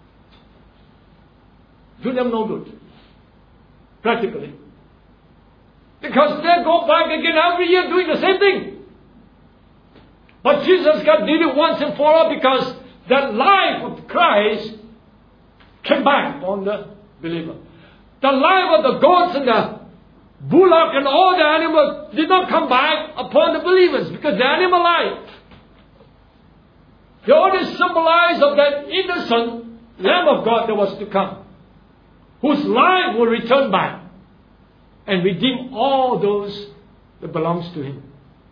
do them no good. Practically. Because they go back again every year doing the same thing. But Jesus God did it once and for all because the life of Christ came back on the believer. The life of the goats and the bullock and all the animals did not come back upon the believers because the animal life. They only symbolize of that innocent Lamb of God that was to come, whose life will return back and redeem all those that belongs to Him.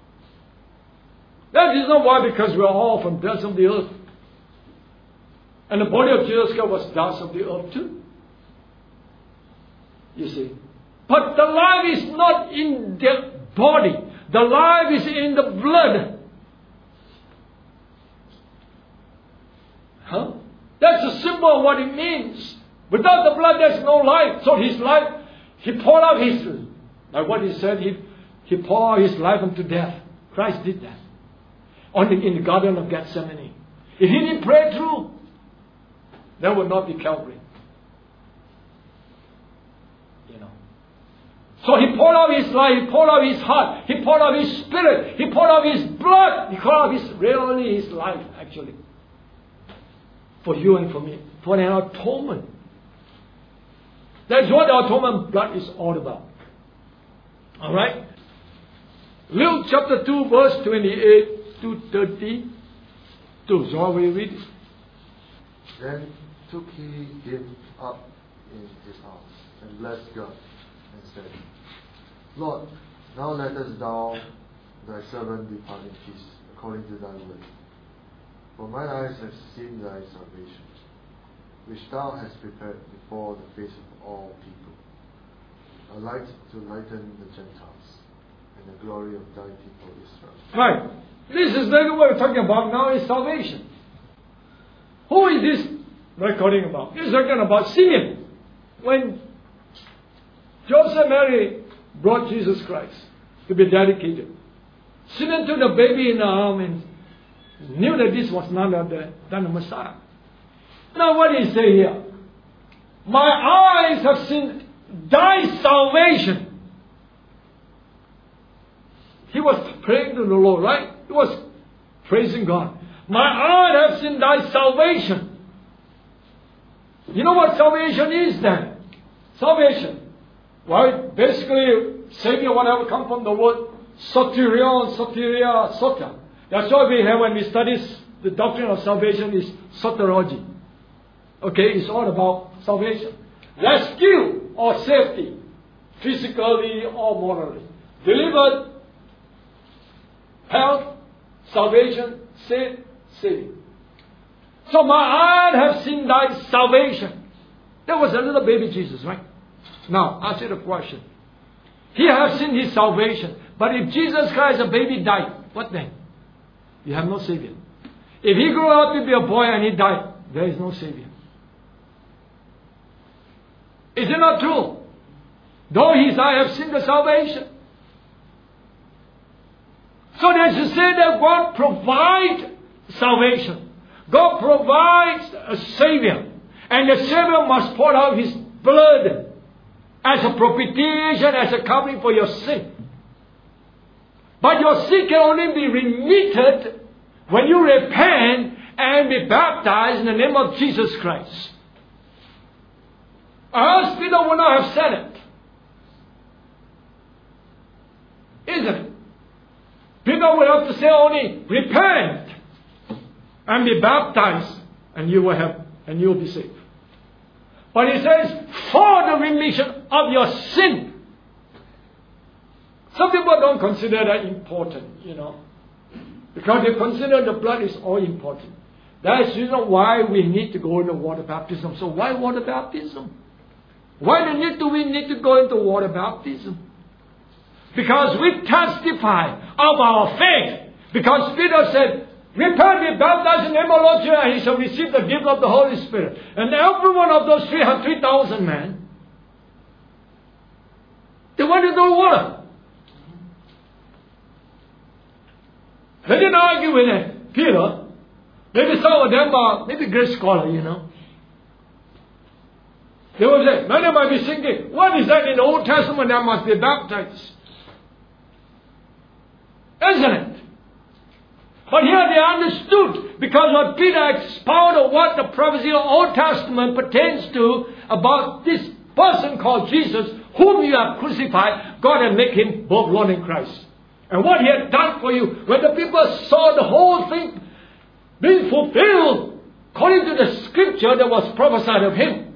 That is not why, because we are all from dust of the earth. And the body of Jesus Christ was dust of the earth too. You see. But the life is not in the body. The life is in the blood. Huh? That's a symbol of what it means. Without the blood, there's no life. So his life, he poured out his, like what he said, he, he poured out his life unto death. Christ did that. On the, in the Garden of Gethsemane. If he didn't pray through, there would not be Calvary. You know. So he poured out his life, he poured out his heart, he poured out his spirit, he poured out his blood, he poured out his, really his life, actually. For you and for me. For an atonement. That's what the atonement blood is all about. Alright? Luke chapter two, verse twenty-eight to thirty-two. So we read it. Then took he him up in his arms, and blessed God, and said, Lord, now lettest thou thy servant depart in peace, according to thy word. For mine eyes have seen thy salvation, which thou hast prepared before the face of all people, a light to lighten the Gentiles, and the glory of thy people Israel. Right. This is the what we're talking about now is salvation. Who is this recording about? This is talking about Simeon. When Joseph and Mary brought Jesus Christ to be dedicated, Simeon took the baby in the arm and knew that this was none other than the Messiah. Now what did he say here? My eyes have seen thy salvation. He was praying to the Lord, right? He was praising God. My eyes have seen thy salvation. You know what salvation is then? Salvation. Well, basically, Savior, whatever, come from the word soterion, soteria, sota. That's why we have when we study the doctrine of salvation is soteriology. Okay, it's all about salvation. Rescue or safety, physically or morally. Delivered, health, salvation, saved, saving. So my eyes have seen thy salvation. There was a little baby Jesus, right? Now, answer the question. He has seen his salvation. But if Jesus Christ, a baby, died, what then? You have no Savior. If he grew up to be a boy and he died, there is no Savior. Is it not true? Though his eye have seen the salvation. So there's to say that God provides salvation. God provides a Savior. And the Savior must pour out his blood as a propitiation, as a covering for your sin. But your sin can only be remitted when you repent and be baptized in the name of Jesus Christ. Or else Peter would not have said it. Isn't it? Peter would have to say only, repent and be baptized, and you will have, and you will be saved. But he says, for the remission of your sin. Some people don't consider that important, you know, because they consider the blood is all important. That's you know why we need to go into water baptism. So why water baptism? Why do we need to, we need to go into water baptism? Because we testify of our faith. Because Peter said, repent, be baptized in the name of the Lord Jesus, and he shall receive the gift of the Holy Spirit. And every one of those three hundred three thousand men, they went into the water. They didn't argue with it. Peter. Maybe some of them are, maybe great scholar, you know. They will say, many might be thinking, what is that in the Old Testament that must be baptized? Isn't it? But here they understood, because what Peter expounded what the prophecy of the Old Testament pertains to about this person called Jesus, whom you have crucified, God had made him both Lord and Christ. And what he had done for you, when the people saw the whole thing being fulfilled, according to the scripture that was prophesied of him,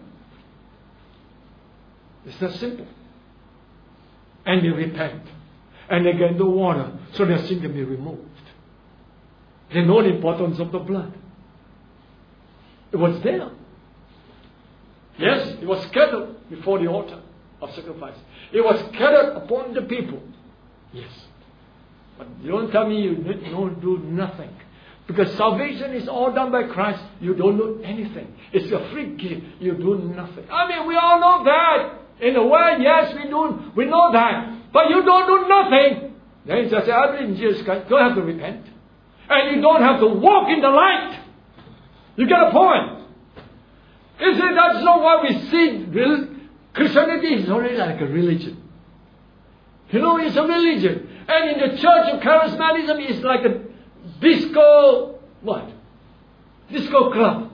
it's that simple. And they repent. And they get into water so their sin can be removed. They know the importance of the blood. It was there. Yes, it was scattered before the altar of sacrifice. It was scattered upon the people. Yes. But you don't tell me you don't do nothing. Because salvation is all done by Christ. You don't do anything. It's a free gift. You do nothing. I mean, we all know that. In a way, yes, we do. We know that. But you don't do nothing. Then you just say, I believe in Jesus Christ. You don't have to repent. And you don't have to walk in the light. You get a point. You see, that's not why we see Christianity is already like a religion. You know, it's a religion. And in the church of charismatism, it's like a disco, what? Disco club.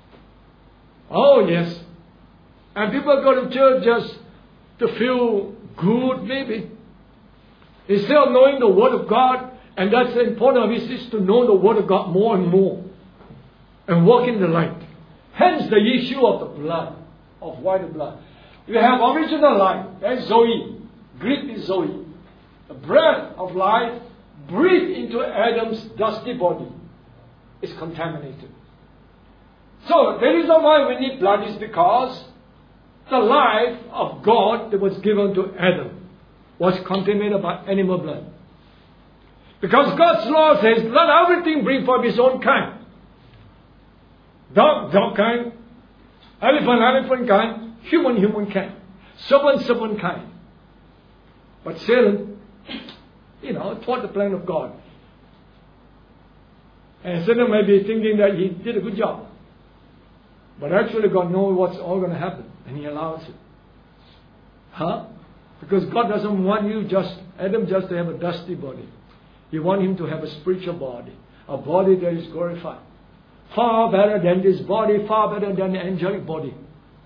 Oh, yes. And people go to church just to feel Good, maybe. Instead of knowing the Word of God, and that's the important of it, is to know the Word of God more and more. And walk in the light. Hence the issue of the blood. Of why the blood. We have original life. That's Zoe. Greek is Zoe. The breath of life breathed into Adam's dusty body is contaminated. So the reason why we need blood is because the life of God that was given to Adam was contaminated by animal blood. Because God's law says, let everything bring forth his own kind. Dog, dog kind. Elephant, elephant kind. Human, human kind. Serpent, serpent kind. But Satan, you know, thwart the plan of God. And Satan may be thinking that he did a good job. But actually God knows what's all going to happen. And he allows it. Huh? Because God doesn't want you just, Adam just to have a dusty body. He wants him to have a spiritual body. A body that is glorified. Far better than this body. Far better than the angelic body.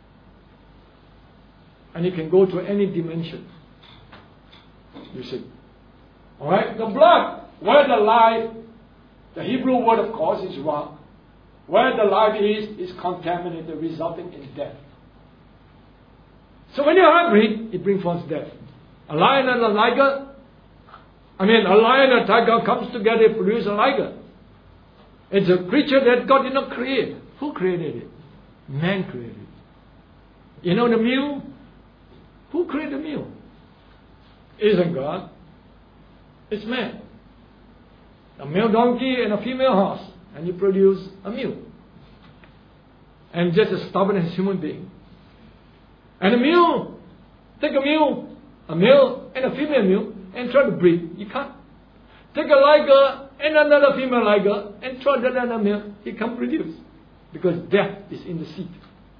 And he can go to any dimension. You see. Alright? The blood. Where the life, the Hebrew word of course is ra. Where the life is, is contaminated, resulting in death. So when you're hungry, it brings forth death. A lion and a liger, I mean a lion and a tiger comes together to produce a liger. It's a creature that God did not create. Who created it? Man created it. You know the mule? Who created the mule? It isn't God. It's man. A male donkey and a female horse. And you produce a mule. And just as stubborn as a human being. And a mule, take a mule, a male and a female mule, and try to breed. You can't. Take a liger and another female liger, and try to another male. You can't produce. Because death is in the seed.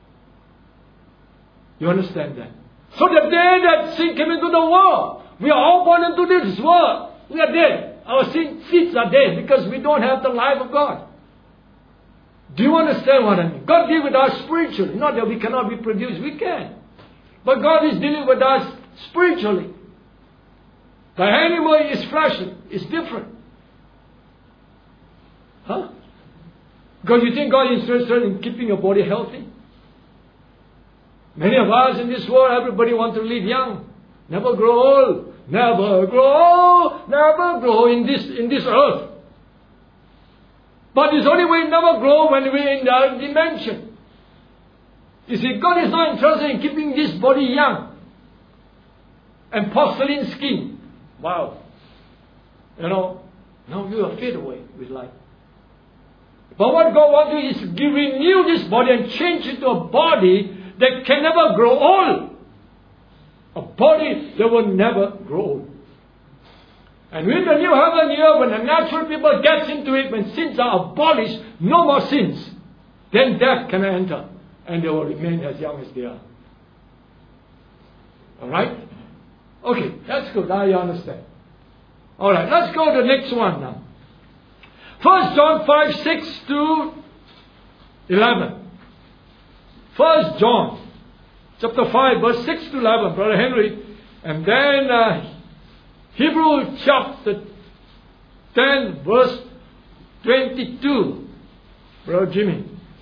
You understand that? So the day that sin came into the world, we are all born into this world. We are dead. Our sin, seeds are dead because we don't have the life of God. Do you understand what I mean? God deals with us spiritually. Not that we cannot be produced. We can. But God is dealing with us spiritually. The animal is fleshly. It's different. Huh? Because you think God is interested in keeping your body healthy? Many of us in this world, everybody wants to live young. Never grow old. Never grow. Never grow in this, in this earth. But it's only we never grow when we're in the dimension. You see, God is not interested in keeping this body young. And porcelain skin. Wow. You know, now you are fade away with life. But what God wants to do is give, renew this body and change it to a body that can never grow old. A body that will never grow old. And with the new heaven here, when the natural people gets into it, when sins are abolished, no more sins, then death can enter. And they will remain as young as they are. Alright? Okay, that's good. Now you understand. Alright, let's go to the next one now. First John five, six to eleven. First John, chapter five, verse six to eleven, Brother Henry. And then uh, Hebrew chapter ten, verse twenty-two, Brother Jimmy.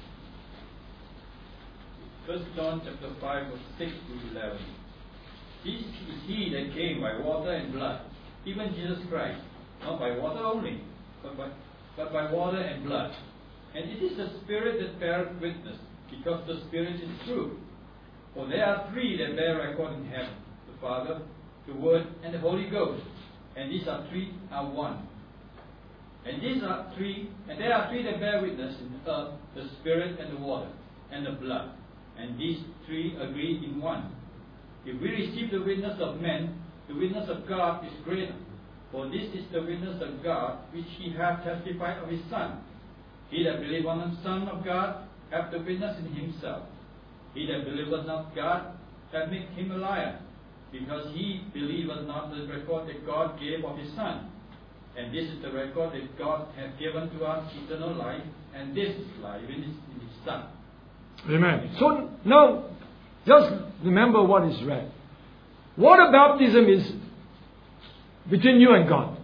First John chapter five, verse six to eleven. This is he that came by water and blood, even Jesus Christ, not by water only, but by, but by water and blood. And it is the Spirit that beareth witness, because the Spirit is true. For there are three that bear record in heaven, the Father, the Word, and the Holy Ghost. And these are three are one. And these are three, and there are three that bear witness in the earth, the Spirit and the water, and the blood. And these three agree in one. If we receive the witness of men, the witness of God is greater. For this is the witness of God, which he hath testified of his Son. He that believeth on the Son of God hath the witness in himself. He that believeth not God hath made him a liar, because he believeth not the record that God gave of his Son. And this is the record that God hath given to us eternal life, and this is life in his, in his Son. Amen. So now, just remember what is read. Water baptism is between you and God.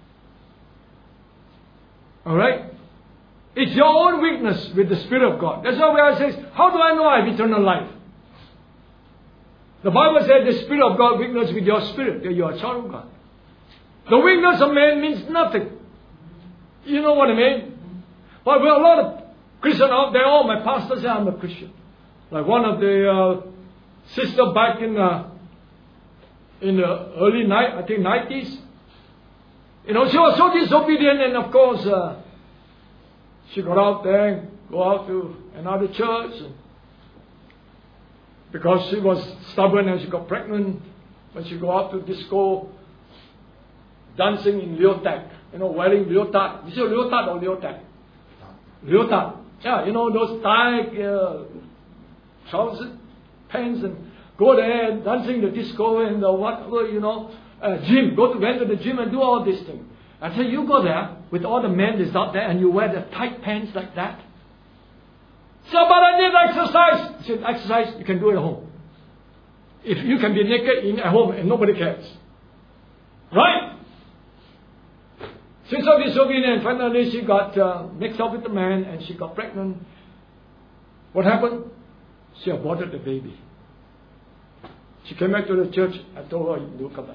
Alright? It's your own weakness with the Spirit of God. That's why God says, how do I know I have eternal life? The Bible says the Spirit of God weakness with your spirit, that you are a child of God. The weakness of man means nothing. You know what I mean? But there are a lot of Christians out there, oh, my pastor said I'm a Christian. Like one of the uh, sister back in uh, in the early night, I think nineties. You know, she was so disobedient, and of course, uh, she got out there and go out to another church. And because she was stubborn and she got pregnant, when she go out to disco, dancing in leotard, you know, wearing leotard. Is it leotard or leotard? Leotard. Yeah, you know, those tight uh, trousers, pants, and go there and dancing the disco and the whatever, you know, uh, gym. Go to, went to the gym and do all these things. I said, you go there with all the men that's out there and you wear the tight pants like that. So, but I need exercise. I said, exercise, you can do it at home. If you can be naked in, at home and nobody cares. Right? She's so disobedient, and finally she got uh, mixed up with the man and she got pregnant. What happened? She aborted the baby. She came back to the church. I told her, you come back.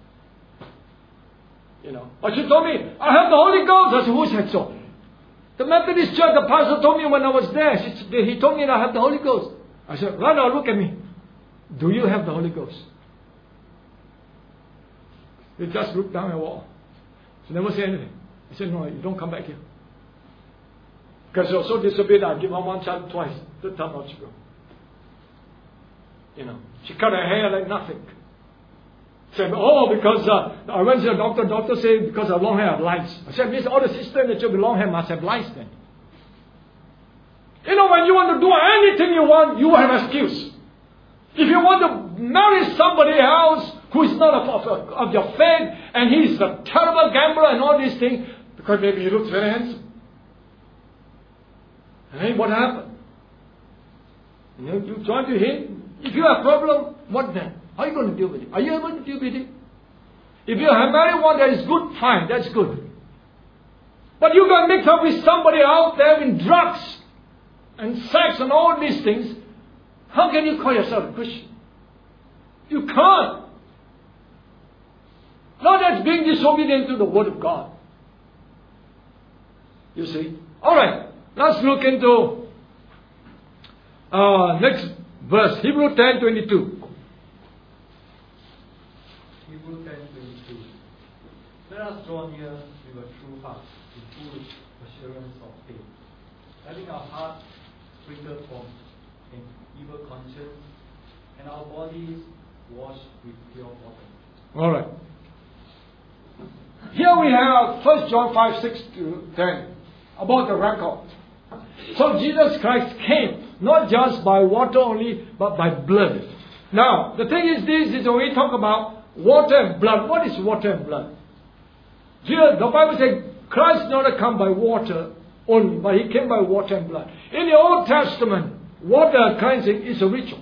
You know. But she told me, I have the Holy Ghost. I said, who said so? The Methodist church, the pastor told me when I was there. She, he told me that I have the Holy Ghost. I said, right now, look at me. Do you have the Holy Ghost? They just looked down at the wall. She never said anything. I said, no, you don't come back here. Because she was so disobedient, I give her one child twice. Third time, out she go. You know, she cut her hair like nothing. Said, oh, because uh, I went to the doctor, doctor said because of long hair I have lice. I said, means all the sisters in the church with long hair must have lice then. You know, when you want to do anything you want, you have an excuse. If you want to marry somebody else who is not of, of, of your faith, and he's a terrible gambler and all these things, because maybe he looks very handsome. And then what happened? You know, you join to him. If you have a problem, what then? How are you going to deal with it? Are you able to deal with it? If you have married one that is good, fine, that's good. But you got mixed up with somebody out there in drugs and sex and all these things, how can you call yourself a Christian? You can't. Now that's being disobedient to the Word of God. You see? Alright, let's look into uh, next verse, Hebrews ten twenty-two. Hebrews ten twenty-two. Let us draw near with a true heart, with full assurance of faith, having our hearts sprinkled from an evil conscience, and our bodies washed with pure water. All right. Here we have First John five, six to ten about the record. So Jesus Christ came not just by water only, but by blood. Now, the thing is this, is when we talk about water and blood, what is water and blood? Jesus, the Bible says Christ did not come by water only, but he came by water and blood. In the Old Testament, water cleansing is a ritual.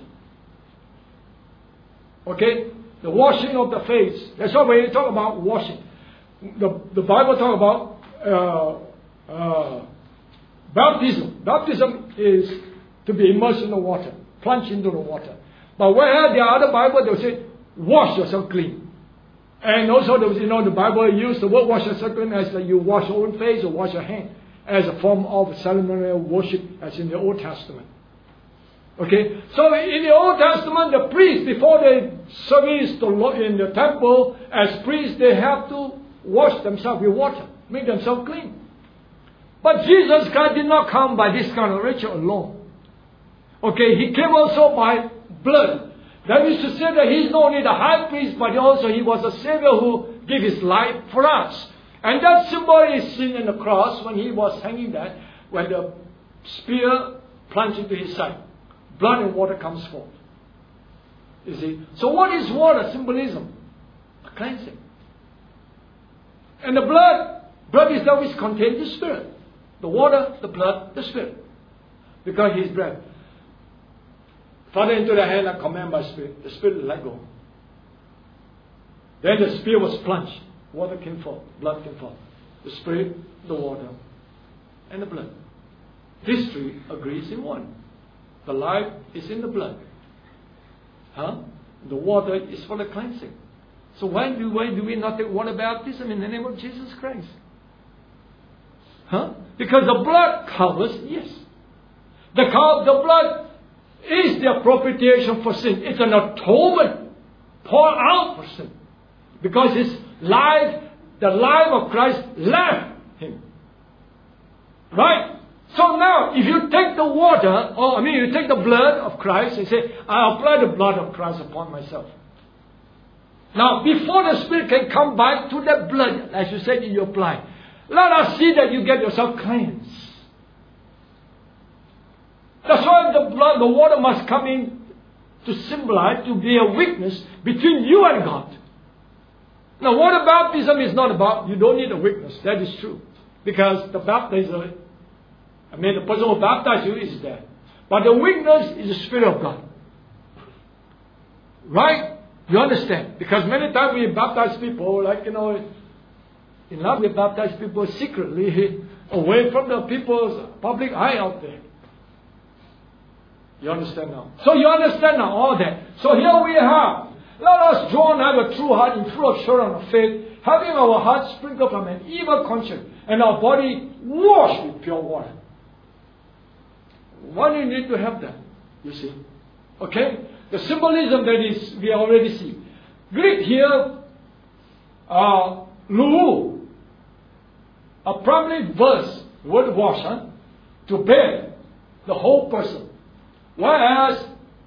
Okay? The washing of the face. That's why when you talk about washing, the, the Bible talk about uh, uh, baptism. Baptism is to be immersed in the water, plunge into the water. But where the other Bible, they say, wash yourself clean. And also, there was, you know, the Bible used the word wash yourself clean as like you wash your own face or wash your hand, as a form of ceremonial worship, as in the Old Testament. Okay, so in the Old Testament, the priests, before they service the Lord in the temple, as priests, they have to wash themselves with water, make themselves clean. But Jesus Christ did not come by this kind of ritual alone. Okay, he came also by blood. That is to say that he is not only the high priest, but also he was a Savior who gave his life for us. And that symbol is seen in the cross when he was hanging there, when the spear plunged into his side. Blood and water comes forth. You see? So what is water? Symbolism. A cleansing. And the blood, blood is that which contains the Spirit. The water, the blood, the Spirit. Because he is bread. Father, into the hand I command by Spirit. The Spirit will let go. Then the spear was plunged. Water came forth. Blood came forth. The Spirit, the water, and the blood. History agrees in one. The life is in the blood. Huh? The water is for the cleansing. So why do, why do we not take water baptism in the name of Jesus Christ? Huh? Because the blood covers, yes. The, the blood is the propitiation for sin. It's an atonement poured out for sin. Because his life, the life of Christ left him. Right? So now, if you take the water, or I mean, you take the blood of Christ and say, I apply the blood of Christ upon myself. Now, before the Spirit can come back to that blood, as you said, you apply. Let us see that you get yourself cleansed. That's why the blood, the water must come in to symbolize, to be a witness between you and God. Now, water baptism is not about, you don't need a witness. That is true. Because the baptism, I mean, the person who baptizes you is there. But the witness is the Spirit of God. Right? You understand? Because many times we baptize people, like, you know, in love we baptize people secretly, away from the people's public eye out there. You understand now? So you understand now all that. So here we have. Let us draw and have a true heart in full assurance of faith, having our hearts sprinkled from an evil conscience and our body washed with pure water. Why do you need to have that? You see? Okay? The symbolism that is, we already see. Greek here, uh, lou, a primary verse, word wash, huh? To bathe the whole person. Whereas,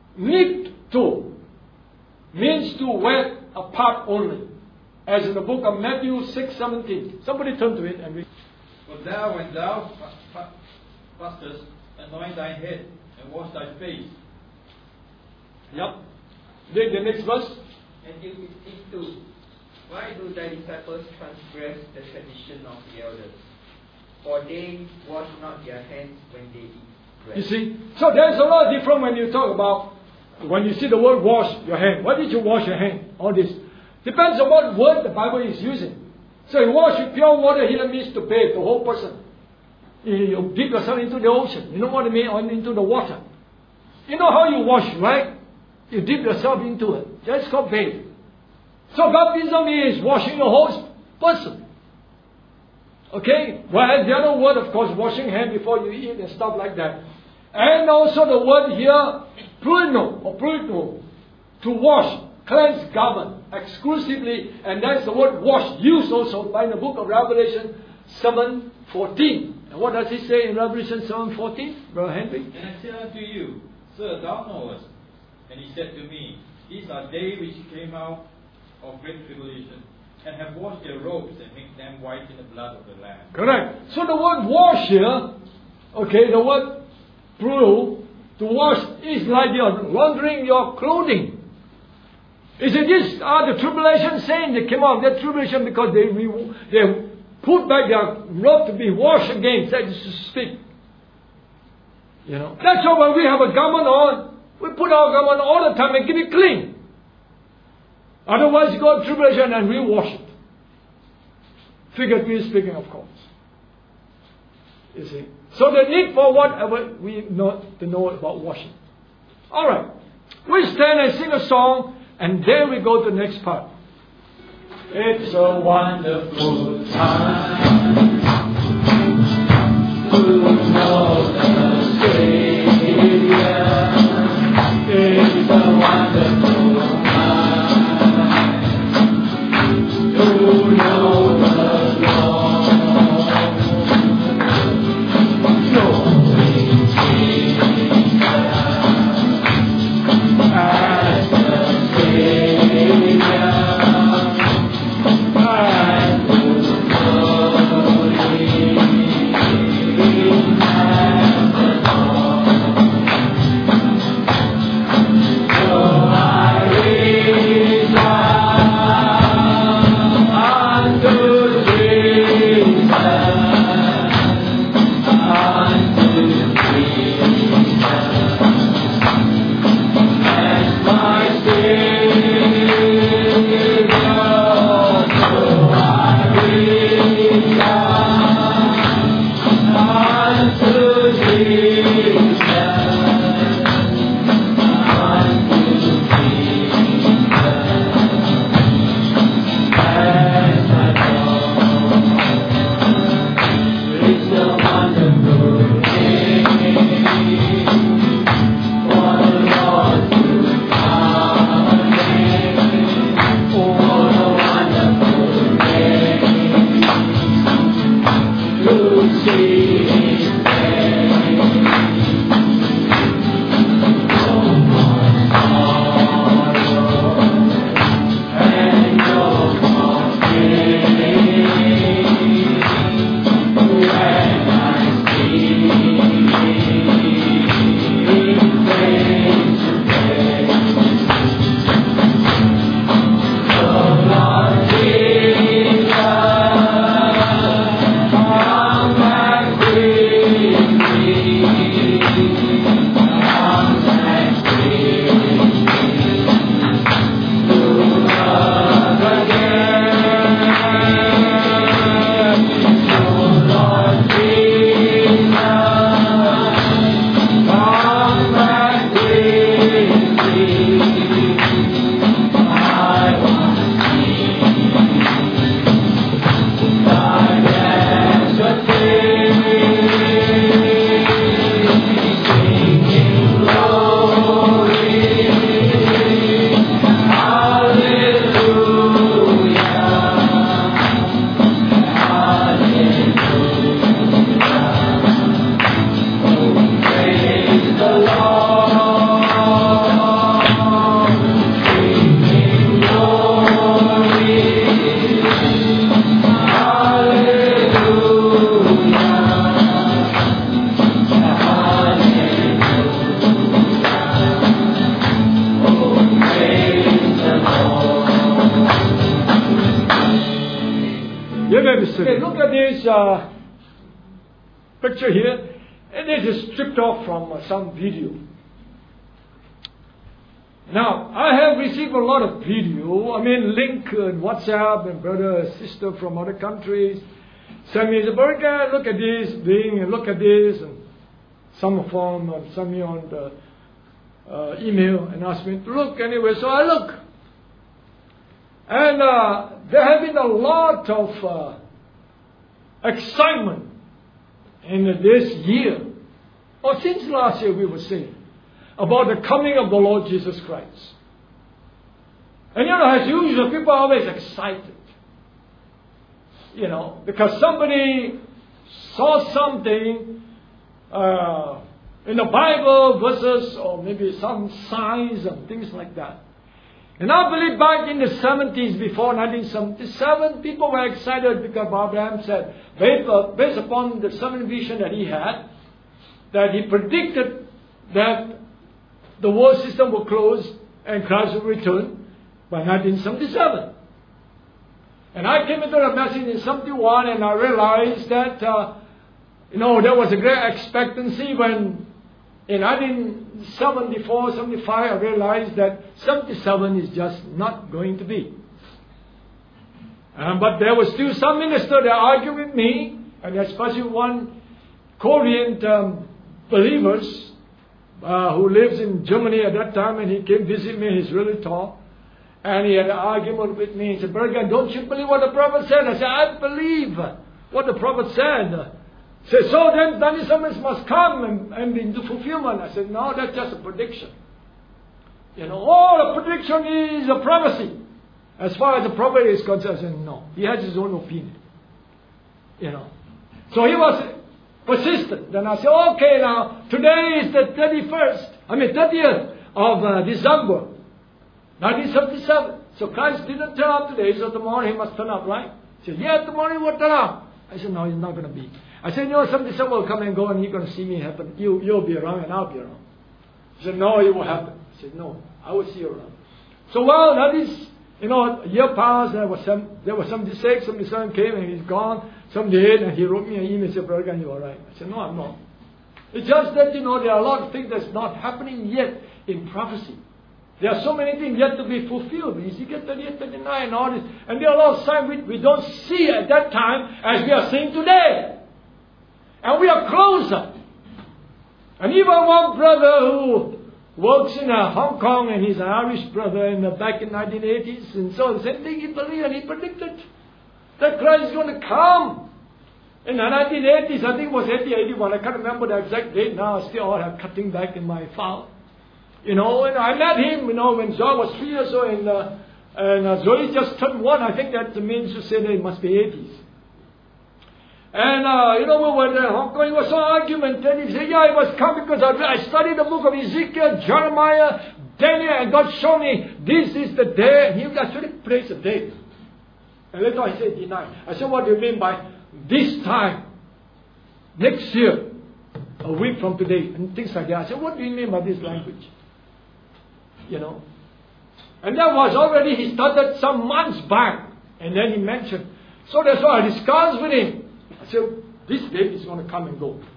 nipto means to wet a part only. As in the book of Matthew six seventeen. Somebody turn to it and read. For thou, when thou fastest, anoint thy head and wash thy face. Yep. Read the next verse. Matthew fifteen two. Why do thy disciples transgress the tradition of the elders? For they wash not their hands when they eat bread. You see? So there's a lot different when you talk about, when you see the word wash your hand. Why did you wash your hand? All this. Depends on what word the Bible is using. So you wash with pure water here means to bathe the whole person. You, you dip yourself into the ocean. You know what I mean? Or into the water. You know how you wash, right? You dip yourself into it. That's called bathe. So baptism is washing the whole person. Okay? Whereas the other word, of course, washing hand before you eat and stuff like that. And also the word here, pruno or pruno, to wash, cleanse garment exclusively. And that's the word wash used also by the book of Revelation seven fourteen. And what does it say in Revelation seven fourteen, Brother Henry? And I said unto you, Sir, thou knowest. And he said to me, These are they which came out of great tribulation, and have washed their robes and made them white in the blood of the Lamb. Correct. So the word wash here, okay, the word pru, to wash is like you're laundering your clothing. Is it this are the tribulation saying they came out of that tribulation because they they put back their robe to be washed again, so to speak. You know. That's why when we have a garment on, we put our garment all the time and keep it clean. Otherwise you go to tribulation and we wash it. Figuratively speaking, of course. You see. So the need for whatever we know to know about washing. Alright. We stand and sing a song, and then we go to the next part. It's a wonderful time to know the Savior. It's a wonderful time to know the Lord. Knowing Jesus as the Savior. I will know Okay, look at this uh, picture here. And this is stripped off from uh, some video. Now, I have received a lot of video. I mean, link and WhatsApp and brother, sister from other countries send me the burger. Look at this thing and look at this. And some of them uh, send me on the uh, email and ask me to look anyway. So I look. And uh, there have been a lot of uh, excitement in this year, or since last year we were saying, about the coming of the Lord Jesus Christ. And you know, as usual, people are always excited. You know, because somebody saw something uh, in the Bible, verses, or maybe some signs and things like that. And I believe back in the seventies, before nineteen seventy-seven, people were excited because Abraham said, based upon the seven vision that he had, that he predicted that the world system will close and Christ will return by nineteen seventy-seven. And I came into the message in seventy-one and I realized that, uh, you know, there was a great expectancy when in nineteen seventy-four, seventy-five, I realized that seventy-seven is just not going to be. Um, but there was still some minister that argued with me, and especially one Korean um, believers uh, who lives in Germany at that time, and he came visit me. He's really tall. And he had an argument with me. He said, Bergen, don't you believe what the prophet said? I said, I believe what the prophet said. He said, so then ninety-seven must come and, and be into fulfillment. I said, no, that's just a prediction. You know, oh, the prediction is a prophecy. As far as the prophet is concerned, I said, no. He has his own opinion. You know. So he was persistent. Then I said, okay, now, today is the thirty-first, I mean thirtieth of uh, December, nineteen seventy-seven. So Christ didn't turn up today, so tomorrow he must turn up, right? He said, yeah, tomorrow he will turn up. I said, no, he's not going to be. I said, you know, seventy-seven will come and go and you're going to see me happen. You, you'll be around and I'll be around. He said, no, it will happen. I said, no, I will see you around. So, well, that is, you know, a year passed, there was, some, there was seventy-six, seventy-seven came and he's gone. seventy-eight, and he wrote me an email and said, Brother, you all right? I said, no, I'm not. It's just that, you know, there are a lot of things that's not happening yet in prophecy. There are so many things yet to be fulfilled. Ezekiel thirty-eight, thirty-nine, and all this. And there are a lot of signs we, we don't see at that time as we are seeing today. And we are closer. And even one brother who works in uh, Hong Kong, and he's an Irish brother in the back in nineteen eighties, and so the same thing he believed, and he predicted that Christ is going to come. In the nineteen eighties, I think it was eighty, eighty-one, I can't remember the exact date now, I still all have cutting back in my file. You know, and I met him, you know, when John was three years old, and, uh, and uh, Zoe just turned one. I think that means to say that it must be eighties. And, uh, you know, we were in Hong Kong, he was so argumentative. He said, yeah, it was come because I, I studied the book of Ezekiel, Jeremiah, Daniel, and God showed me this is the day. And he actually placed a date. And later on he said, deny. I said, what do you mean by this time? Next year, a week from today, and things like that. I said, what do you mean by this language? You know. And that was already, he started some months back. And then he mentioned. So that's why I discussed with him. I said, this date is going to come and go.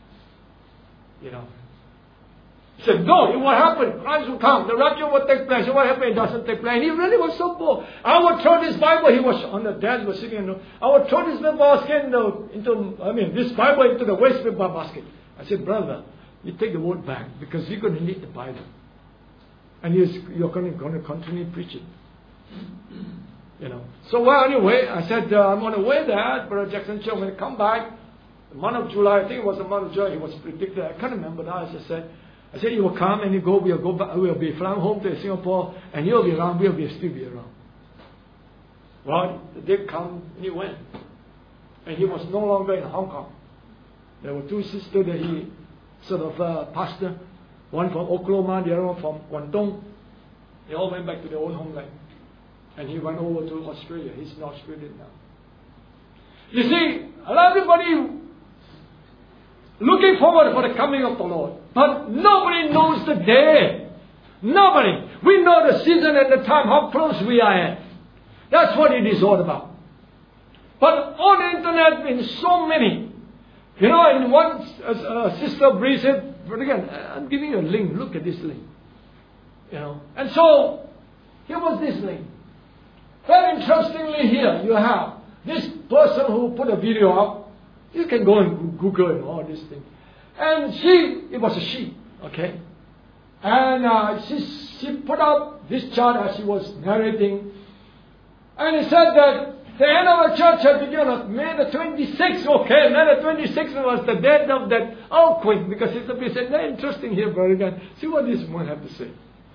You know. He said, no, it will happen. Christ will come. The rapture will take place. So what happened? It doesn't take place. And he really was so bold. I would throw this Bible. He was on the desk, was sitting. In, I would throw this Bible basket into, into, I mean, this Bible into the waste paper basket. I said, brother, you take the word back because you're going to need the Bible. And you're going to, going to continue preaching. You know. So, well, anyway, I said, uh, I'm on the way there. Brother Jackson Cho, when I come back, the month of July, I think it was the month of July, he was predicted. I can't remember now. As I said, I said, you will come and you go, we'll go back, we'll be flying home to Singapore, and you'll be around, we'll be still be around. Well, the day come, and he went. And he was no longer in Hong Kong. There were two sisters that he sort of uh, pastored, one from Oklahoma, the other one from Guangdong. They all went back to their own homeland. And he went over to Australia. He's in Australia now. You see, everybody looking forward for the coming of the Lord. But nobody knows the day. Nobody. We know the season and the time, how close we are at. That's what it is all about. But on the internet, in so many, you know, and one uh, uh, sister Bree said, but again, I'm giving you a link. Look at this link. You know. And so, here was this link. Very interestingly here, you have this person who put a video up. You can go and Google and all these things. And she, it was a she, okay? And uh, she, she put up this chart as she was narrating. And it said that the end of the church had begun on May the twenty-sixth, okay? May the twenty-sixth was the date of that earthquake. Because it's a bit very interesting here, brother. Again. See what this one have to say.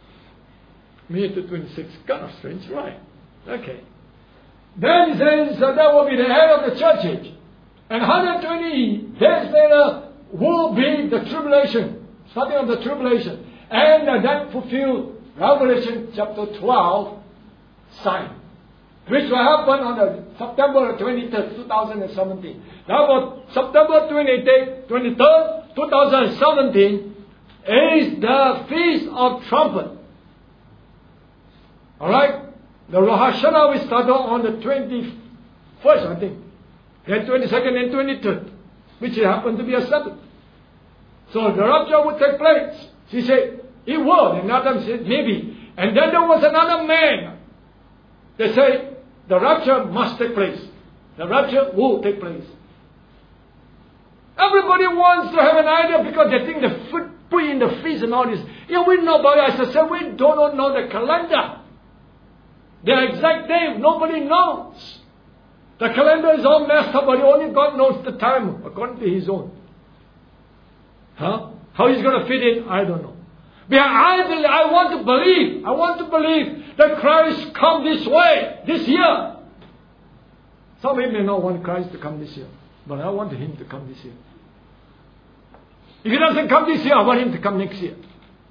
May the twenty-sixth, kind of strange, right? Okay. Then he says uh, that will be the end of the church age. And one hundred twenty days later will be the tribulation. Starting of the tribulation. And uh, that fulfilled Revelation chapter twelve sign. Which will happen on the September twenty-third, two thousand seventeen. Now about September twenty-third, two thousand seventeen is the Feast of Trumpet. Alright? The Rosh Hashanah will start on the twenty-first, I think. Then twenty-second and twenty-third, which happened to be a Sabbath. So the rapture would take place. She said, it will. And Adam said, maybe. And then there was another man. They say, the rapture must take place. The rapture will take place. Everybody wants to have an idea because they think the foot put in the feast and all this. Yeah, we know, but as I said, we don't know the calendar. The exact day, nobody knows. The calendar is all messed up, but only God knows the time according to His own. Huh? How He's going to fit in, I don't know. But I, believe, I want to believe, I want to believe that Christ come this way, this year. Some of you may not want Christ to come this year, but I want Him to come this year. If He doesn't come this year, I want Him to come next year.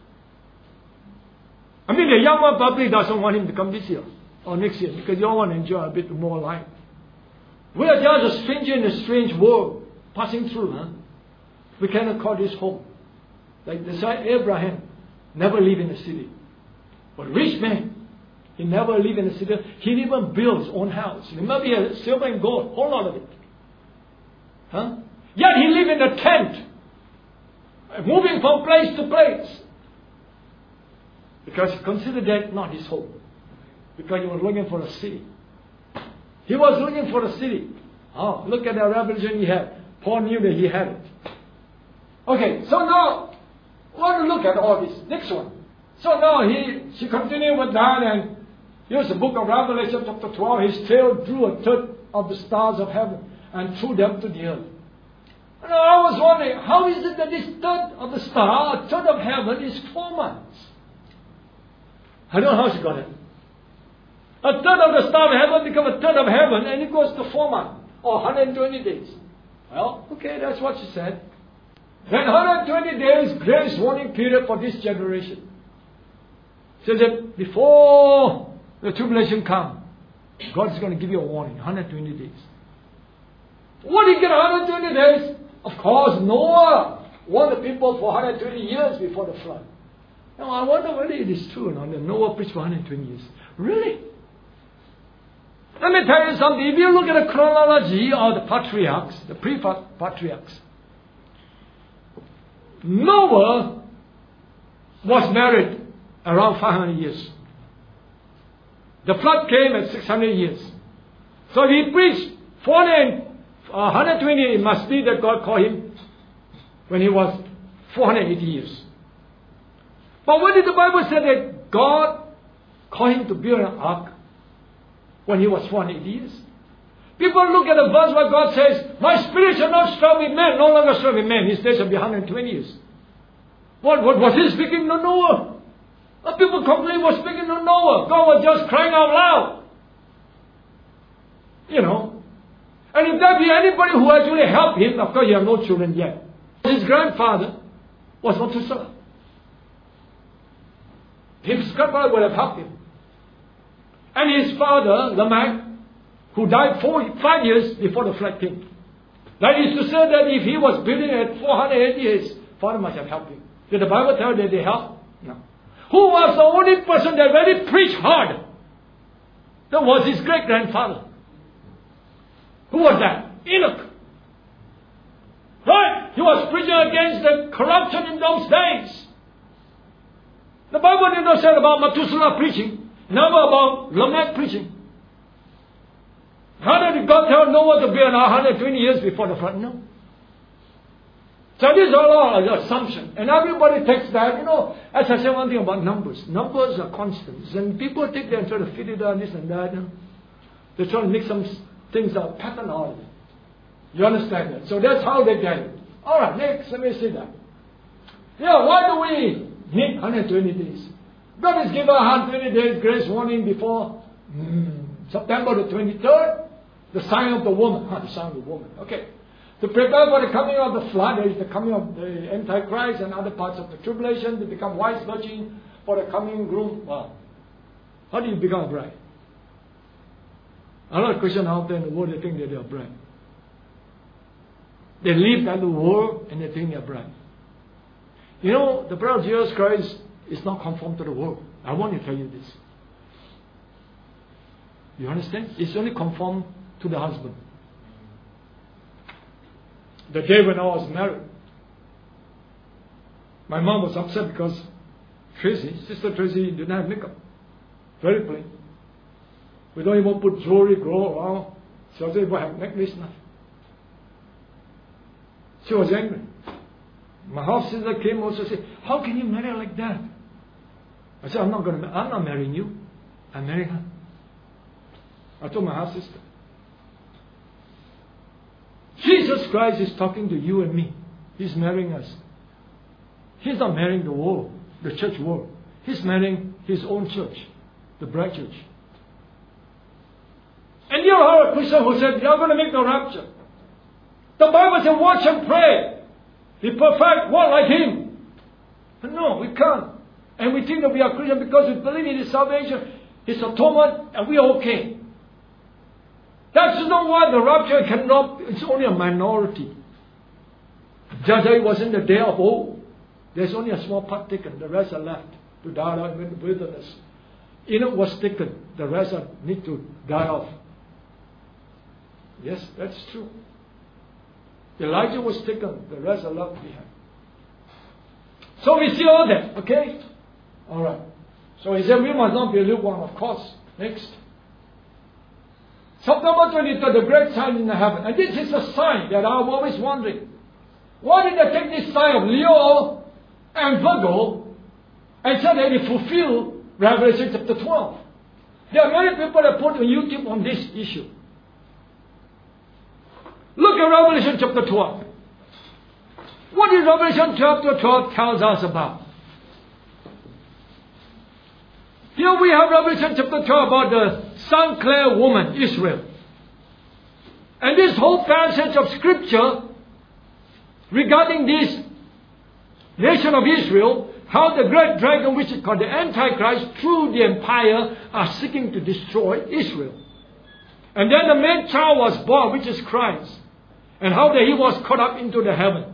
I mean, the young one probably doesn't want Him to come this year or next year because you all want to enjoy a bit more life. We are just a stranger in a strange world passing through. Huh? We cannot call this home. Like the side Abraham never live in a city. But rich man, he never live in a city. He even built his own house. It might be a silver and gold, whole lot of it. Huh? Yet he live in a tent, moving from place to place. Because he considered that not his home. Because he was looking for a city. He was looking for a city. Oh, look at the revelation he had. Paul knew that he had it. Okay, so now, we want to look at all this. Next one. So now he, she continued with that, and here's the book of Revelation chapter twelve. His tail drew a third of the stars of heaven and threw them to the earth. And I was wondering, how is it that this third of the star, a third of heaven, is four months? I don't know how she got it. A third of the star of heaven becomes a third of heaven, and it goes to four months, or one hundred twenty days. Well, okay, that's what she said. Then one hundred twenty days grace warning period for this generation. So that before the tribulation comes, God is going to give you a warning, one hundred twenty days. What did he get one hundred twenty days? Of course, Noah warned the people for one hundred twenty years before the flood. Now, I wonder whether it is true or not that Noah preached for one hundred twenty years. Really? Let me tell you something. If you look at the chronology of the patriarchs, the pre-patriarchs, Noah was married around five hundred years. The flood came at six hundred years. So if he preached four hundred, one hundred twenty, it must be that God called him when he was four hundred eighty years. But what did the Bible say that God called him to build an ark when he was four hundred eighty years? People look at the verse where God says, my spirit shall not strive with man, no longer strive with man. His days shall be one hundred twenty years. What, what was he speaking to Noah? The people complain was speaking to Noah. God was just crying out loud. You know. And if there be anybody who actually helped him, of course you have no children yet. His grandfather was Methuselah. His grandfather would have helped him. And his father, Lamech, who died four, five years before the flood came. That is to say that if he was building at four hundred eighty, his father must have helped him. Did the Bible tell you that they helped? No. Who was the only person that really preached hard? That was his great-grandfather. Who was that? Enoch. Right? He was preaching against the corruption in those days. The Bible did not say about Methuselah preaching, never about Lamech preaching. How did God tell Noah to build one hundred twenty years before the flood? No. So these are all assumptions. And everybody takes that. You know, as I said one thing about numbers. Numbers are constants. And people take that and try to fit it on this and that. You know. They try to make some things out, pattern out of it. You understand that? So that's how they get it. Alright, next, let me see that. Yeah, why do we need one hundred twenty days? God has given one hundred twenty days grace warning before mm, September the twenty-third. The sign of the woman. Huh, the sign of the woman. Okay. To prepare for the coming of the flood, there is the coming of the Antichrist and other parts of the tribulation to become wise virgin for the coming groom. Wow. How do you become a bride? A lot of Christians out there in the world, they think that they are bride. They live in the world and they think they are bride. You know, the bride of Jesus Christ is not conformed to the world. I want to tell you this. You understand? It's only conformed to the husband. The day when I was married, my mom was upset because Tracy, Sister Tracy, didn't have makeup. Very plain. We don't even put jewelry, grow around. She doesn't even have necklace, nothing. She was angry. My half sister came also and said, how can you marry her like that? I said, I'm not going to, I'm not marrying you. I'm marrying her. I told my half sister. Jesus Christ is talking to you and me. He's marrying us. He's not marrying the world, the church world. He's marrying His own church, the bride church. And you are a Christian who said, you're going to make the rapture. The Bible says, watch and pray. Be perfect, walk like Him. But no, we can't. And we think that we are Christian because we believe in His salvation, His atonement, and we are okay. That's not why the rapture cannot, it's only a minority. Just as it was in the day of old. There's only a small part taken, the rest are left to die out in the wilderness. Enoch was taken, the rest are, need to die off. Yes, that's true. Elijah was taken, the rest are left behind. So we see all that, okay? Alright. So he said we must not be lukewarm, of course. Next. September twenty-third, the great sign in the heaven. And this is a sign that I'm always wondering. Why did they take this sign of Leo and Virgo and say that it fulfilled Revelation chapter twelve? There are many people that put on YouTube on this issue. Look at Revelation chapter twelve. What is Revelation chapter twelve tells us about? Here we have Revelation chapter twelve about the sun-clear woman, Israel. And this whole passage of Scripture regarding this nation of Israel, how the great dragon, which is called the Antichrist, through the empire, are seeking to destroy Israel. And then the main child was born, which is Christ. And how that he was caught up into the heaven.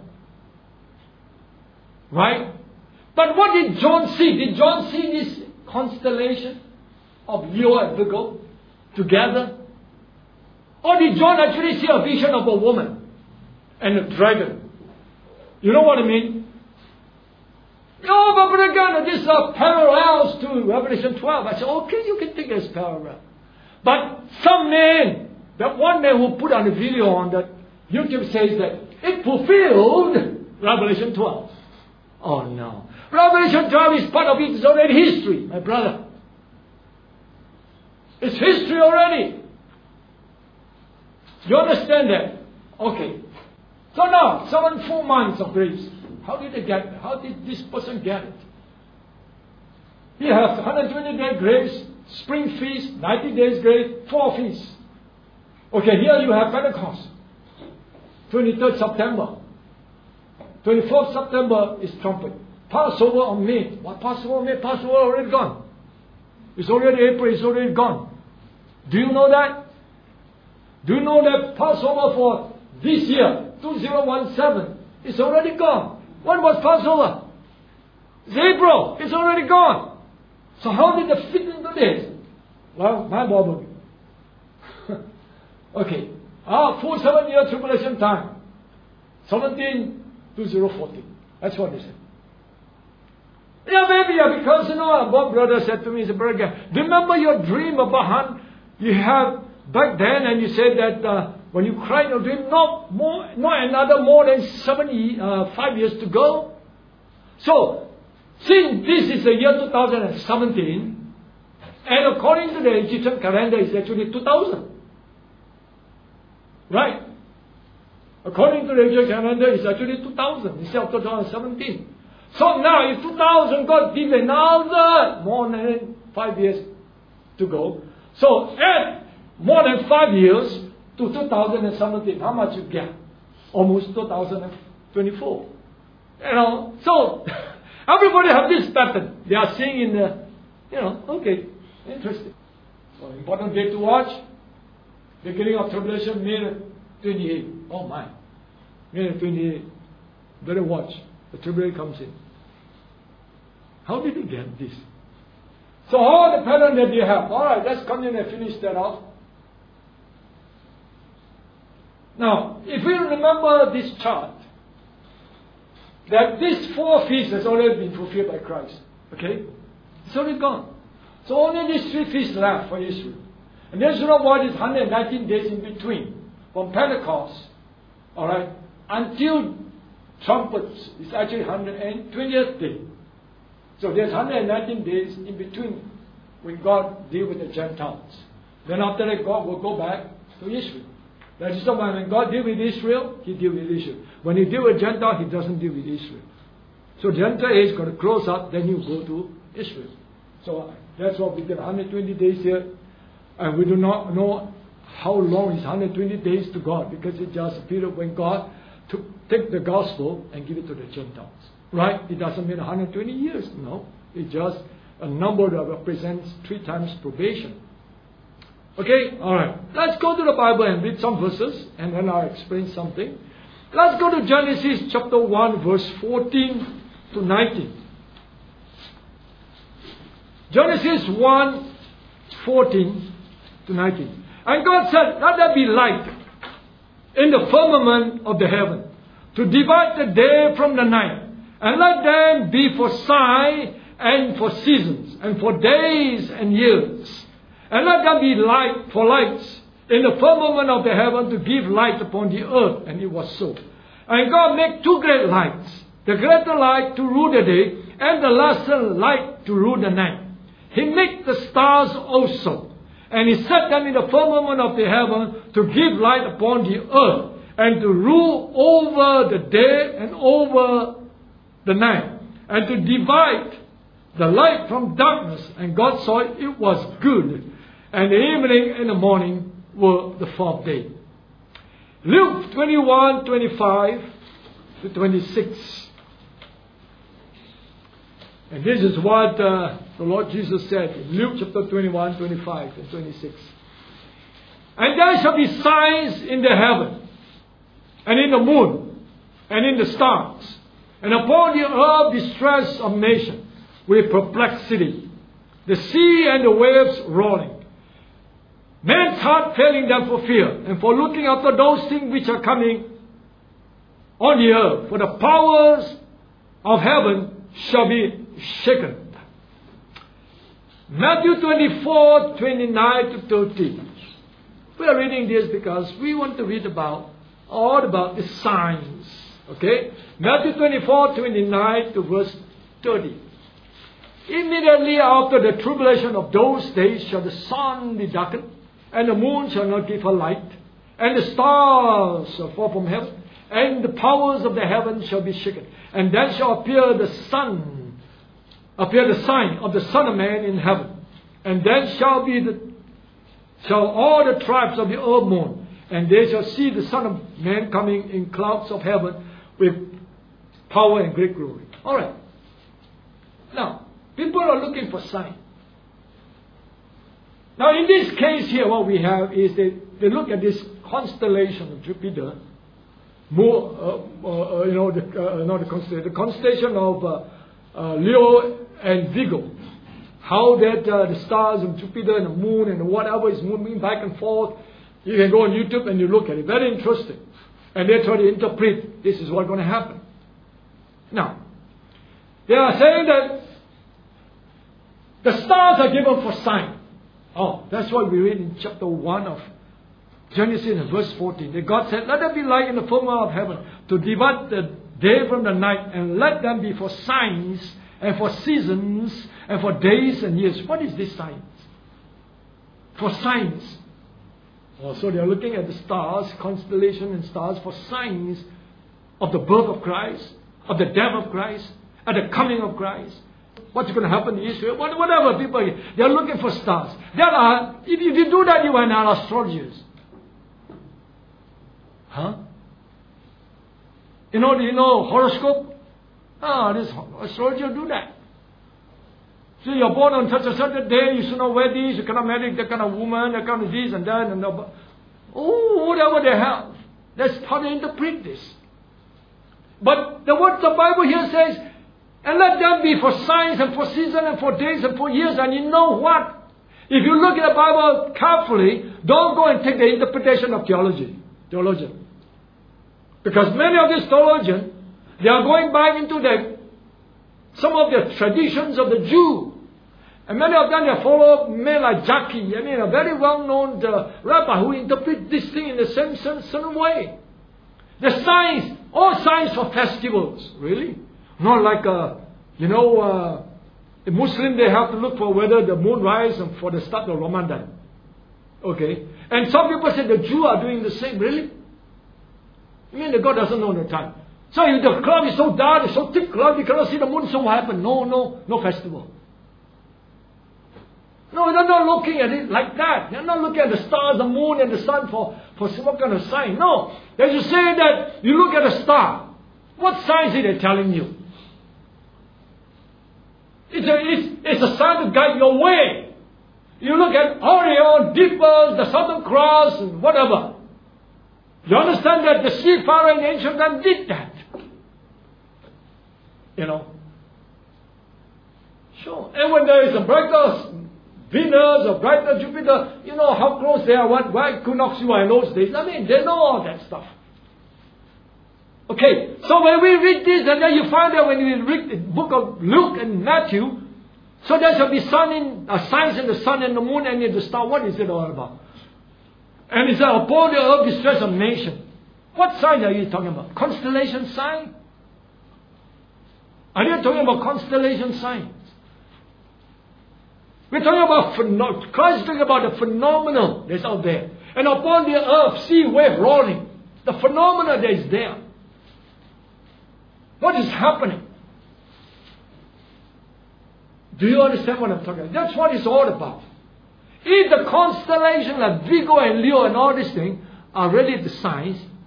Right? But what did John see? Did John see this constellation of Leo and Virgo together? Or did John actually see a vision of a woman and a dragon? You know what I mean? No, but again, these are parallels to Revelation twelve. I said, okay, you can take it as parallel. But some man, that one man who put on a video on that YouTube says that it fulfilled Revelation twelve. Oh no. Revelation twelve is part of it. It's already history, my brother. It's history already. You understand that? Okay. So now, seven full months of grace. How did they get it? How did this person get it? He has one hundred twenty day grace, spring feast, ninety days grace, four feasts. Okay, here you have Pentecost. twenty-third September. twenty-fourth September is trumpet. Passover on May. What Passover on May? Passover already gone. It's already April, it's already gone. Do you know that? Do you know that Passover for this year, two thousand seventeen, is already gone? When was Passover? It's April. It's already gone. So how did it fit into this? Well, my Bible. Okay. Ah, full seven year tribulation time. seventeen to fourteen. That's what they said. Yeah, maybe, yeah, because, you know, one brother said to me, he said, brother, do you remember your dream about how you have back then, and you said that uh, when you cried your dream, not more, not another more than seventy, uh, five years to go. So, since this is the year two thousand seventeen, and according to the Egyptian calendar, it's actually two thousand. Right? According to the Egyptian calendar, it's actually two thousand instead of two thousand seventeen. So now, if two thousand, God give another more than five years to go. So, add more than five years to two thousand seventeen. How much you get? Almost two thousand twenty-four. You know, so everybody have this pattern. They are seeing in the, you know, okay, interesting. So, important day to watch. Beginning of tribulation, May twenty-eighth. Oh my. May twenty-eighth. Better watch. The tribulation comes in. How did he get this? So all the pattern that you have. Alright, let's continue and finish that off. Now, if we remember this chart, that these four feasts has already been fulfilled by Christ. Okay? It's already gone. So only these three feasts left for Israel. And Israel was one hundred nineteen days in between. From Pentecost, alright, until trumpets, it's actually one hundred twentieth day. So there's one hundred nineteen days in between when God deal with the Gentiles. Then after that, God will go back to Israel. That is why when God deal with Israel, He deal with Israel. When He deal with Gentile, He doesn't deal with Israel. So Gentile is going to close up, then you go to Israel. So that's why we get one hundred twenty days here. And we do not know how long is one hundred twenty days to God, because it's just a period when God took take the gospel and give it to the Gentiles. Right? It doesn't mean one hundred twenty years. No. It's just a number that represents three times probation. Okay? Alright. Let's go to the Bible and read some verses, and then I'll explain something. Let's go to Genesis chapter one, verse fourteen to nineteen. Genesis one, fourteen to nineteen. And God said, let there be light in the firmament of the heaven, to divide the day from the night, and let them be for sign and for seasons, and for days and years. And let there be light for lights in the firmament of the heaven, to give light upon the earth. And it was so. And God made two great lights, the greater light to rule the day, and the lesser light to rule the night. He made the stars also, and He set them in the firmament of the heaven to give light upon the earth, and to rule over the day and over the night, and to divide the light from darkness. And God saw it, it was good. And the evening and the morning were the fourth day. Luke twenty-one, twenty-five to twenty-six. And this is what uh, the Lord Jesus said in Luke chapter twenty-one, twenty-five and twenty-six. And there shall be signs in the heaven, and in the moon, and in the stars, and upon the earth distress of nations, with perplexity, the sea and the waves rolling, men's heart failing them for fear, and for looking after those things which are coming on the earth. For the powers of heaven shall be shaken. Matthew twenty-four, twenty-nine to thirty. We are reading this because we want to read about all about the signs. Okay? Matthew twenty-four, twenty-nine to verse thirty. Immediately after the tribulation of those days shall the sun be darkened, and the moon shall not give her light, and the stars shall fall from heaven, and the powers of the heavens shall be shaken. And then shall appear the sun, appear the sign of the Son of Man in heaven. And then shall be the, shall all the tribes of the earth mourn, and they shall see the Son of Man coming in clouds of heaven with power and great glory. All right. Now, people are looking for signs. Now, in this case here, what we have is they, they look at this constellation of Jupiter, more, uh, uh, you know, the, uh, not the constellation, the constellation of uh, uh, Leo and Virgo. How that uh, the stars of Jupiter and the moon and whatever is moving back and forth. You can go on YouTube and you look at it. Very interesting. And they try to interpret this is what's going to happen. Now, they are saying that the stars are given for sign. Oh, that's what we read in chapter one of Genesis in verse fourteen. That God said, let there be light in the firmament of heaven to divide the day from the night, and let them be for signs and for seasons and for days and years. What is this signs? For signs. Oh, so they are looking at the stars, constellation and stars for signs of the birth of Christ, of the death of Christ, at the coming of Christ. What's going to happen to Israel? Whatever people, they are looking for stars. There are, if you do that, you are not astrologers. Huh? You know, you know horoscope? Ah, this astrologer do that. So you're born on such a certain day, you should not wear this, you cannot marry that kind of woman, that kind of this and that and that. Oh, whatever they have. That's how they interpret this. But the word the Bible here says, and let them be for signs and for seasons and for days and for years. And you know what? If you look at the Bible carefully, don't go and take the interpretation of theology. Theologian. Because many of these theologians, they are going back into the, some of the traditions of the Jew. And many of them, they follow men like Jackie, I mean, a very well-known uh, rabbi who interprets this thing in the same certain way. The signs, all signs for festivals, really. Not like, uh, you know, uh, a Muslim, they have to look for whether the moon rise and for the start of Ramadan. Okay. And some people say the Jews are doing the same, really? I mean, the God doesn't know the time. So if the cloud is so dark, it's so thick cloud, you cannot see the moon, so what happened? No, no, no festival. No, they're not looking at it like that. They're not looking at the stars, the moon, and the sun for, for what kind of sign. No. They just say that you look at a star. What sign is it telling you? It's a, it's, it's a sign to guide your way. You look at Orion, Dippers, the Southern Cross, and whatever. You understand that the seafarer in the ancient time did that. You know. Sure. And when there is a brighter Venus or brighter Jupiter, you know how close they are, what, what equinox you are in those days. I mean, they know all that stuff. Okay, so when we read this, and then you find that when we read the book of Luke and Matthew, so there shall be sun in, uh, signs in the sun and the moon and in the star. What is it all about? And it's upon the earth distress of nation. What sign are you talking about? Constellation sign? Are you talking about constellation signs? We're talking about, pheno- Christ is talking about the phenomenon that's out there. And upon the earth, sea wave rolling. The phenomena that is there. What is happening? Do you understand what I'm talking about? That's what it's all about. If the constellation like Virgo and Leo and all these things are really the signs,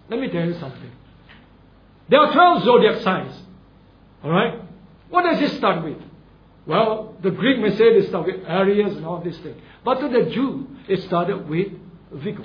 Let me tell you something. There are twelve zodiac signs. Alright? What does it start with? Well, the Greek may say they start with Aries and all these things. But to the Jew, it started with Virgo.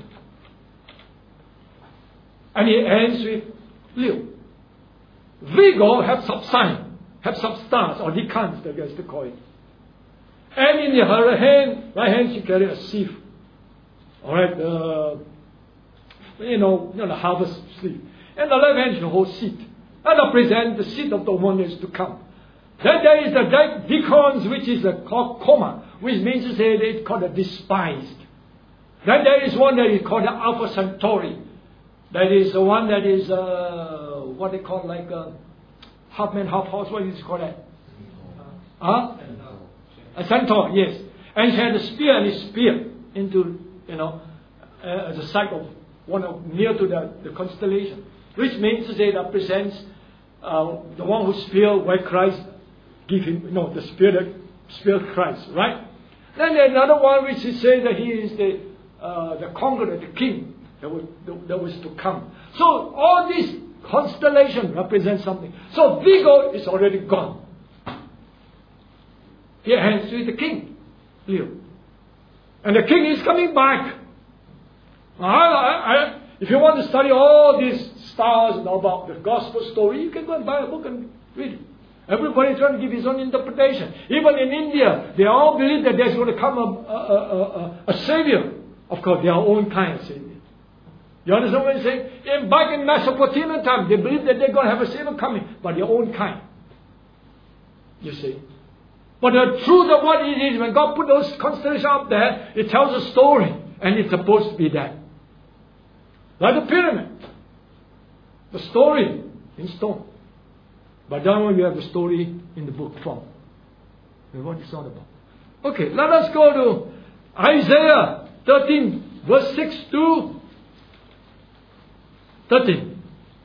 And it ends with Leo. Virgo have some sign, have some stars, or decans, I guess to call it. And in her hand, right hand, she carried a sieve. Alright, uh, you know, you know, the harvest sieve. And the left hand, she holds seed. And represent the seed of the one that is to come. Then there is the decans, which is a called coma, which means to say that it's called a despised. Then there is one that is called the Alpha Centauri. That is the one that is, uh, what they call like a half man, half horse. What is it called that? Huh? A centaur, yes. And she had a spear and a spear into, you know, uh, the side of one of, near to the, the constellation. Which means to say that represents uh, the one who spear where Christ give him, no, the spear that spear Christ, right? Then there's another one which is saying that he is the uh, the conqueror, the king that was, that was to come. So all these constellations represent something. So Virgo is already gone. He hands with the king, Leo. And the king is coming back. I, I, I, if you want to study all these stars and about the gospel story, you can go and buy a book and read it. Everybody is trying to give his own interpretation. Even in India, they all believe that there's going to come a, a, a, a, a savior. Of course, their own kind of savior. You understand what I'm saying? In, back in Mesopotamian time, they believe that they're going to have a savior coming, but their own kind. You see? But the truth of what it is, when God put those constellations up there, it tells a story, and it's supposed to be that. Like the pyramid. The story in stone. But then we have the story in the book form. And what it's all about. Okay, let us go to Isaiah thirteen, verse six to thirteen.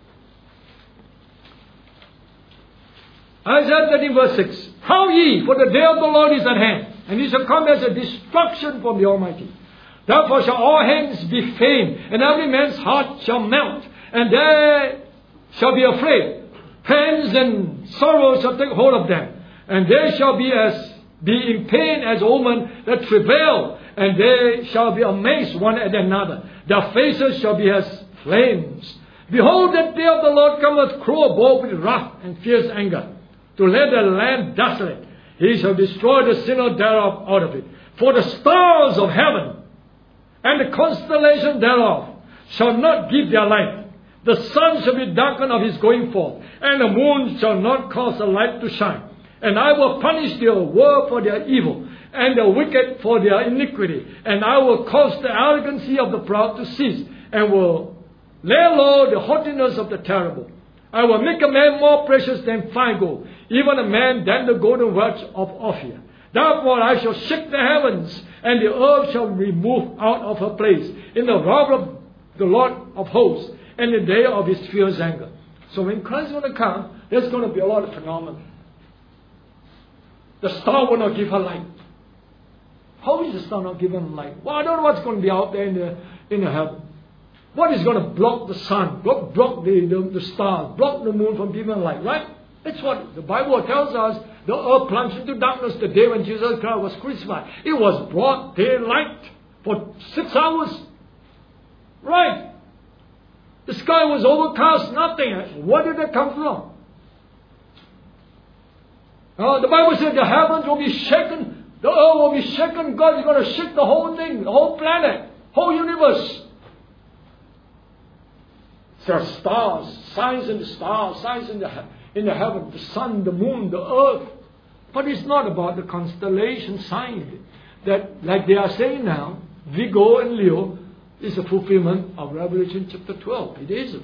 Isaiah thirteen, verse six. How ye, for the day of the Lord is at hand, and he shall come as a destruction from the Almighty. Therefore shall all hands be faint, and every man's heart shall melt, and they shall be afraid. Pangs and sorrow shall take hold of them, and they shall be as be in pain as women that travail, and they shall be amazed one at another. Their faces shall be as flames. Behold, the day of the Lord cometh cruel, both with wrath and fierce anger, to let the land desolate. He shall destroy the sinner thereof out of it. For the stars of heaven and the constellation thereof shall not give their light. The sun shall be darkened of his going forth, and the moon shall not cause the light to shine. And I will punish their world for their evil, and the wicked for their iniquity. And I will cause the arrogancy of the proud to cease, and will lay low the haughtiness of the terrible. I will make a man more precious than fine gold, even a man than the golden wedge of Ophir. Therefore I shall shake the heavens, and the earth shall be moved out of her place, in the wrath of the Lord of hosts, and the day of his fierce anger. So when Christ is going to come, there's going to be a lot of phenomena. The star will not give her light. How is the star not giving light? Well, I don't know what's going to be out there in the, in the heaven. What is going to block the sun, block, block the, the, the stars, block the moon from giving light, right? That's what the Bible tells us. The earth plunged into darkness the day when Jesus Christ was crucified. It was broad daylight for six hours. Right? The sky was overcast, nothing. Where did that come from? Uh, the Bible said the heavens will be shaken, the earth will be shaken. God is going to shake the whole thing, the whole planet, whole universe. There are stars, signs in the stars, signs in the, in the heaven, the sun, the moon, the earth. But it's not about the constellation sign. That, like they are saying now, Virgo and Leo is a fulfillment of Revelation chapter twelve. It isn't.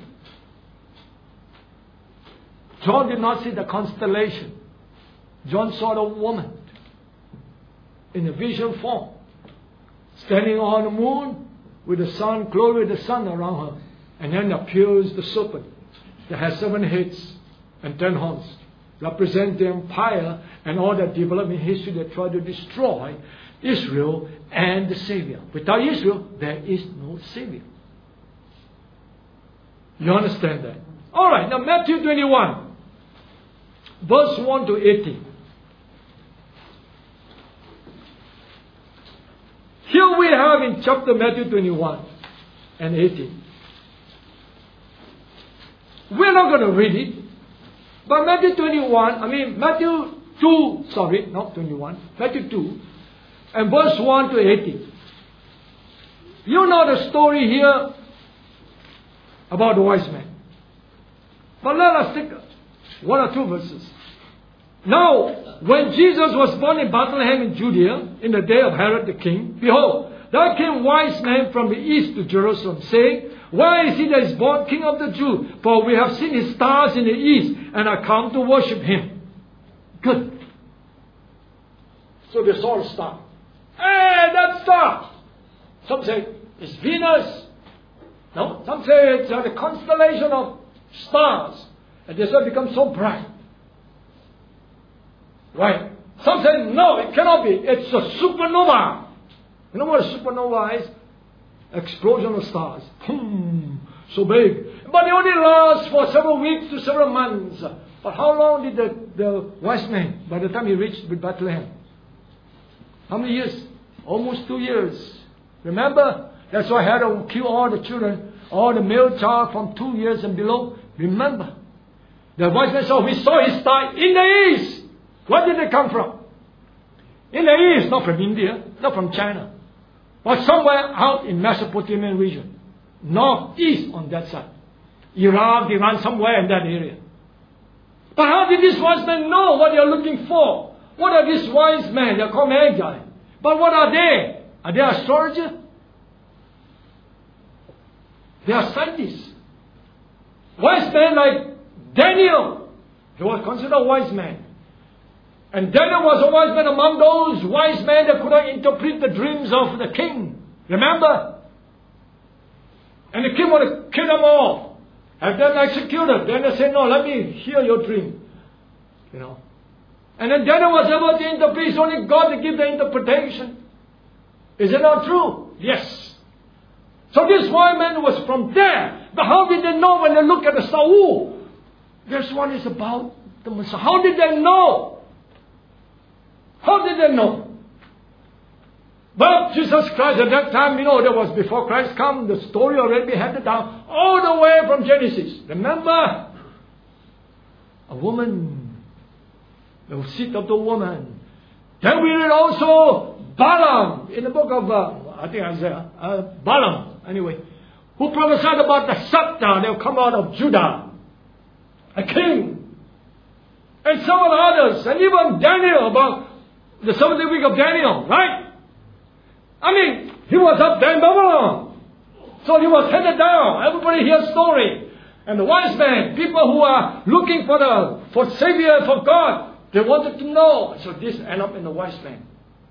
John did not see the constellation. John saw the woman in a vision form, standing on the moon with the sun, clothed with the sun around her. And then appears the serpent that has seven heads and ten horns, represent the empire and all that development history that tried to destroy Israel and the Savior. Without Israel, there is no Savior. You understand that? Alright, now Matthew twenty-one, verse one to eighteen. Here we have in chapter Matthew twenty-one and eighteen. We're not going to read it, but Matthew twenty-one, I mean Matthew two, sorry, not twenty-one, Matthew two, and verse one to eighteen. You know the story here about the wise man. But let us take one or two verses. Now, when Jesus was born in Bethlehem in Judea, in the day of Herod the king, behold, there came wise men from the east to Jerusalem, saying, Where is he that is born King of the Jews? For we have seen his stars in the east, and are come to worship him. Good. So they saw a star. Hey, that star! Some say it's Venus. No, some say it's uh, the constellation of stars. And they say it becomes so bright. Right? Some say, no, it cannot be. It's a supernova. You know what a supernova is? Explosion of stars. Boom. So big. But it only lasts for several weeks to several months. But how long did the, the wise man, by the time he reached Bethlehem? How many years? Almost two years. Remember? That's why I had to kill all the children, all the male child from two years and below. Remember? The wise man saw, we saw his star in the east. Where did they come from? In the east, not from India, not from China, but somewhere out in Mesopotamian region. Northeast on that side. Iraq, Iran, somewhere in that area. But how did these wise men know what they are looking for? What are these wise men? They are called Magi. But what are they? Are they astrologers? They are scientists. Wise men like Daniel. He was considered a wise man. And Daniel was a wise man among those wise men that could not interpret the dreams of the king. Remember? And the king wanted to kill them all. Have them executed. Daniel said, no, let me hear your dream. You know. And then Daniel was able to interpret. It's only God to give the interpretation. Is it not true? Yes. So this wise man was from there. But how did they know when they look at the star? Ooh, this one is about the Messiah. How did they know? How did they know? But Jesus Christ at that time, you know, that was before Christ come. The story already handed down all the way from Genesis. Remember? A woman. The seed of the woman. Then we read also Balaam in the book of, uh, I think Isaiah, uh, Balaam, anyway, who prophesied about the scepter that will come out of Judah. A king. And several others. And even Daniel about the seventieth week of Daniel, right? I mean, he was up there in Babylon. So he was headed down. Everybody hears story. And the wise men, people who are looking for the for Savior, for God, they wanted to know. So this ended up in the wise man.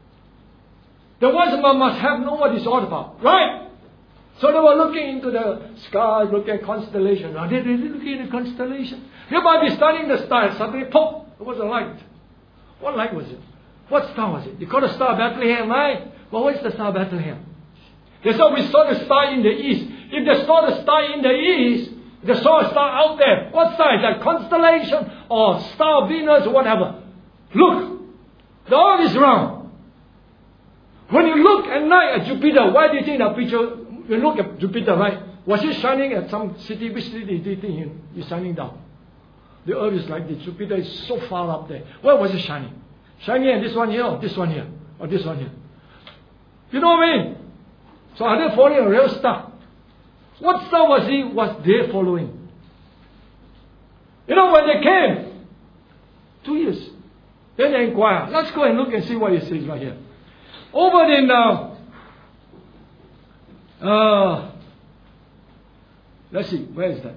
The wise man must have known what it's all about, right? So they were looking into the sky, looking at constellation. Are they really looking at the constellation? You might be studying the stars. Suddenly, pop, there was a light. What light was it? What star was it? You call the star Bethlehem, right? Well, what's the star Bethlehem? They said we saw the star in the east. If they saw the star in the east, they saw a star out there. What star is that? Constellation or star Venus or whatever. Look, the earth is round. When you look at night at Jupiter, why do you think the picture, you look at Jupiter, right? Was it shining at some city? Which city do you think it's shining down? The earth is like this. Jupiter is so far up there. Where was it shining? Shining at this one here or this one here? Or this one here? You know what I mean? So are they following a real star? What star was he, was they following? You know, when they came, two years, then they inquire. Let's go and look and see what it says right here. Over in, uh, uh, let's see, where is that?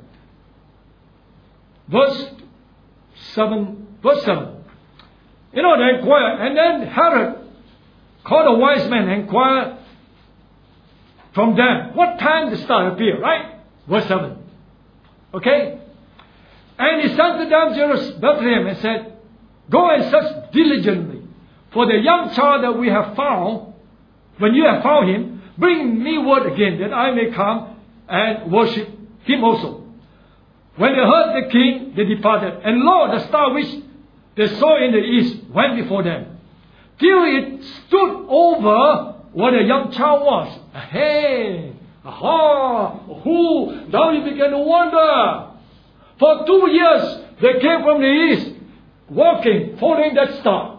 Verse seven, verse seven. You know, they inquire, and then Herod called a wise man and inquired from them what time the star appeared, right? Verse seven. Okay? And he sent to them to Bethlehem and said, go and search diligently for the young child that we have found. When you have found him, bring me word again that I may come and worship him also. When they heard the king, they departed. And lo, the star which they saw in the east went before them, till it stood over where the young child was. Hey, aha, who? Now you began to wonder. For two years, they came from the east, walking, following that star.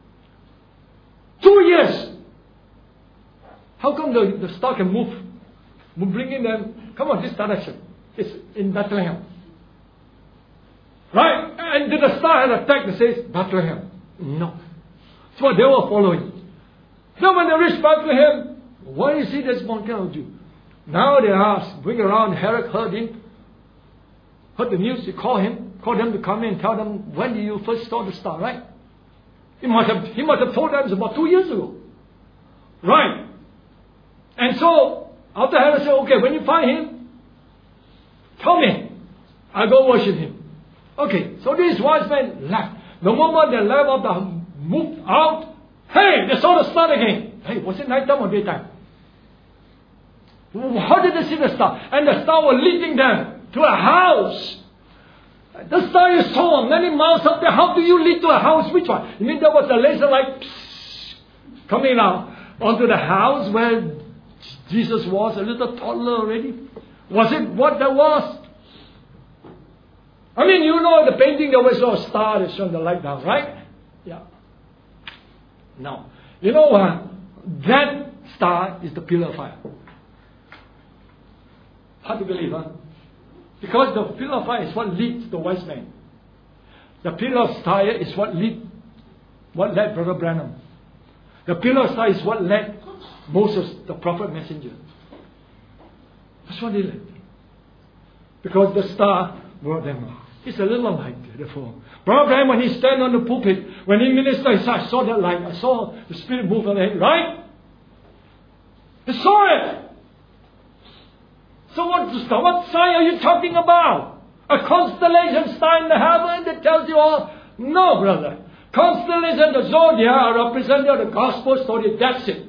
Two years. How come the, the star can move? Bringing them, come on, this direction. It's in Bethlehem. Right? And did the star have a tag that says Bethlehem? No. That's what they were following. Then when they reached Bethlehem, what is it that's born of Jew? Now they ask, bring around Herod, heard him, heard the news, you call him, call them to come in and tell them, when did you first saw the star, right? He must have, he must have told them it's about two years ago. Right. And so, after Herod said, okay, when you find him, tell me, I'll go worship him. Okay, so these wise men left. The moment they left out, the moved out, hey, they saw the star again. Hey, was it nighttime or daytime? How did they see the star? And the star was leading them to a house. The star is so many miles up there. How do you lead to a house? Which one? You mean there was a laser light psst, coming out onto the house where Jesus was a little toddler already? Was it what that was? I mean, you know the painting, there was a star that shone the light down, right? Yeah. Now, you know what? That star is the pillar of fire. Hard to believe, huh? Because the pillar of fire is what leads the wise man. The pillar of fire is what lead, what led Brother Branham. The pillar of fire is what led Moses, the prophet messenger. That's what they led. Because the star brought them out. It's a little light, therefore. Brother Branham, when he stand on the pulpit, when he ministered, he said, I saw that light. I saw the Spirit move on the head, right? He saw it. So what, what sign are you talking about? A constellation star in the heaven that tells you all? No, brother. Constellation, the zodiac, are representative of the gospel story. That's it.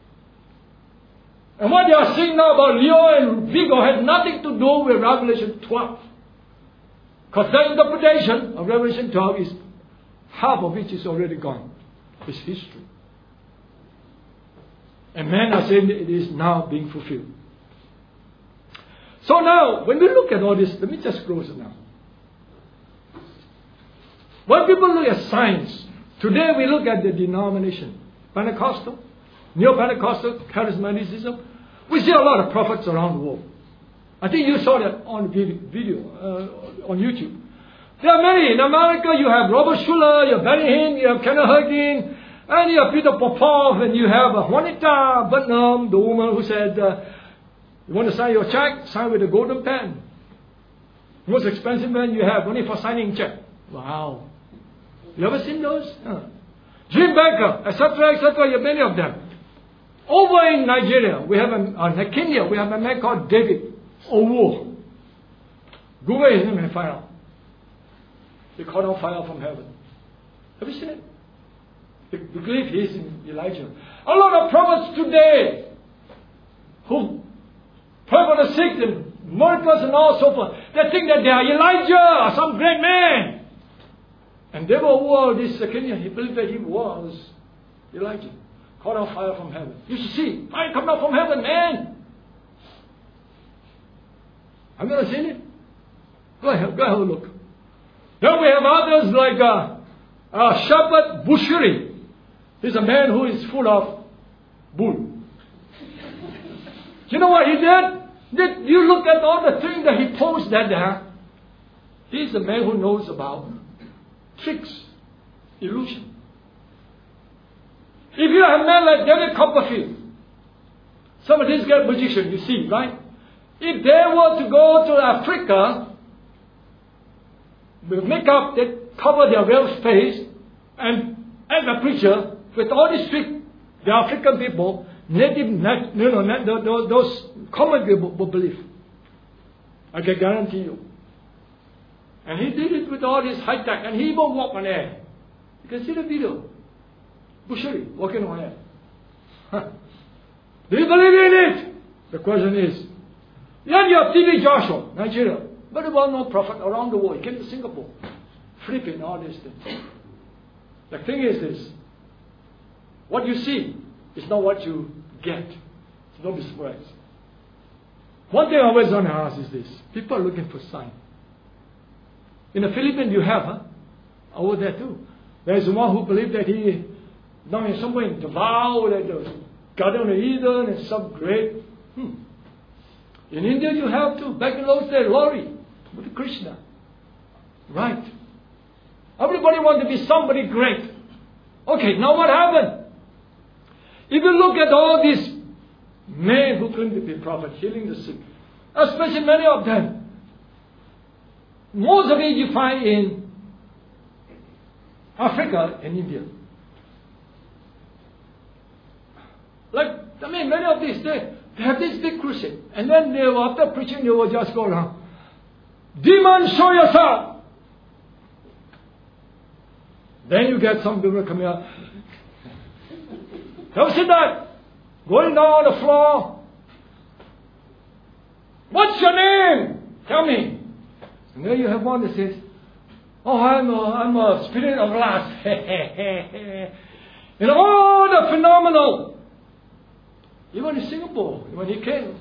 And what you are seeing now about Leo and Virgo has nothing to do with Revelation twelve. Because the interpretation of Revelation twelve is half of which is already gone. It's history. And men are saying it is now being fulfilled. So now, when we look at all this, let me just close it now. When people look at science, today we look at the denomination. Pentecostal, Neo-Pentecostal, Charismaticism. We see a lot of prophets around the world. I think you saw that on video, uh, on YouTube. There are many. In America, you have Robert Schuller, you have Benny Hinn, you have Kenneth Hagin, and you have Peter Popov, and you have uh, Juanita Butnam, the woman who said, uh, you want to sign your check? Sign with a golden pen. Most expensive pen you have, only for signing check. Wow. You ever seen those? Huh. Jim Baker, et cetera, et cetera. You have many of them. Over in Nigeria, we have a, uh, in Kenya, we have a man called David Owo. Google his name and find out. He caught on fire from heaven. Have you seen it? We believe he is Elijah. A lot of prophets today who pray for the sick and miracles and all so forth. They think that they are Elijah or some great man. And David Owo, this Kenya, he believed that he was Elijah. Caught on fire from heaven. You should see, fire coming out from heaven, man. Have you ever seen it? Go ahead, go ahead and look. Then we have others like uh, uh, Shepherd Bushiri. He's a man who is full of bull. You know what he did? Did you look at all the things that he posed there? He's a man who knows about tricks, illusion. If you have a man like David Copperfield, some of these great magicians, you see, right? If they were to go to Africa, with makeup that cover their real face, and as a preacher, with all these tricks, the African people, native, nat, you know, nat, those, those common people will believe. I can guarantee you. And he did it with all this high tech, and he even walked on air. You can see the video. Bushiri walking on air. Huh. Do you believe in it? The question is. Then you have T B Joshua, Nigeria. very well-known prophet around the world. He came to Singapore. Flipping all these things. The thing is this. What you see is not what you get. So don't be surprised. One thing I always want to ask is this. People are looking for sign. In the Philippines you have, huh? Over there too. There's one who believed that he, now in somewhere in Davao, that the Garden of Eden is some great. Hmm. In India you have too. Back in those days, Lori with Krishna. Right. Everybody wants to be somebody great. Okay, now what happened? If you look at all these men who claim to be prophets, healing the sick, especially many of them, most of it you find in Africa and India. Like, I mean, many of these, they, they have this big crusade. And then they, after preaching, they will just go around. Demon, show yourself! Then you get some people coming up. Don't see that? Going down on the floor. What's your name? Tell me. And then you have one that says, oh, I'm a, I'm a spirit of lust. And all the phenomenal. Even in Singapore, when he came.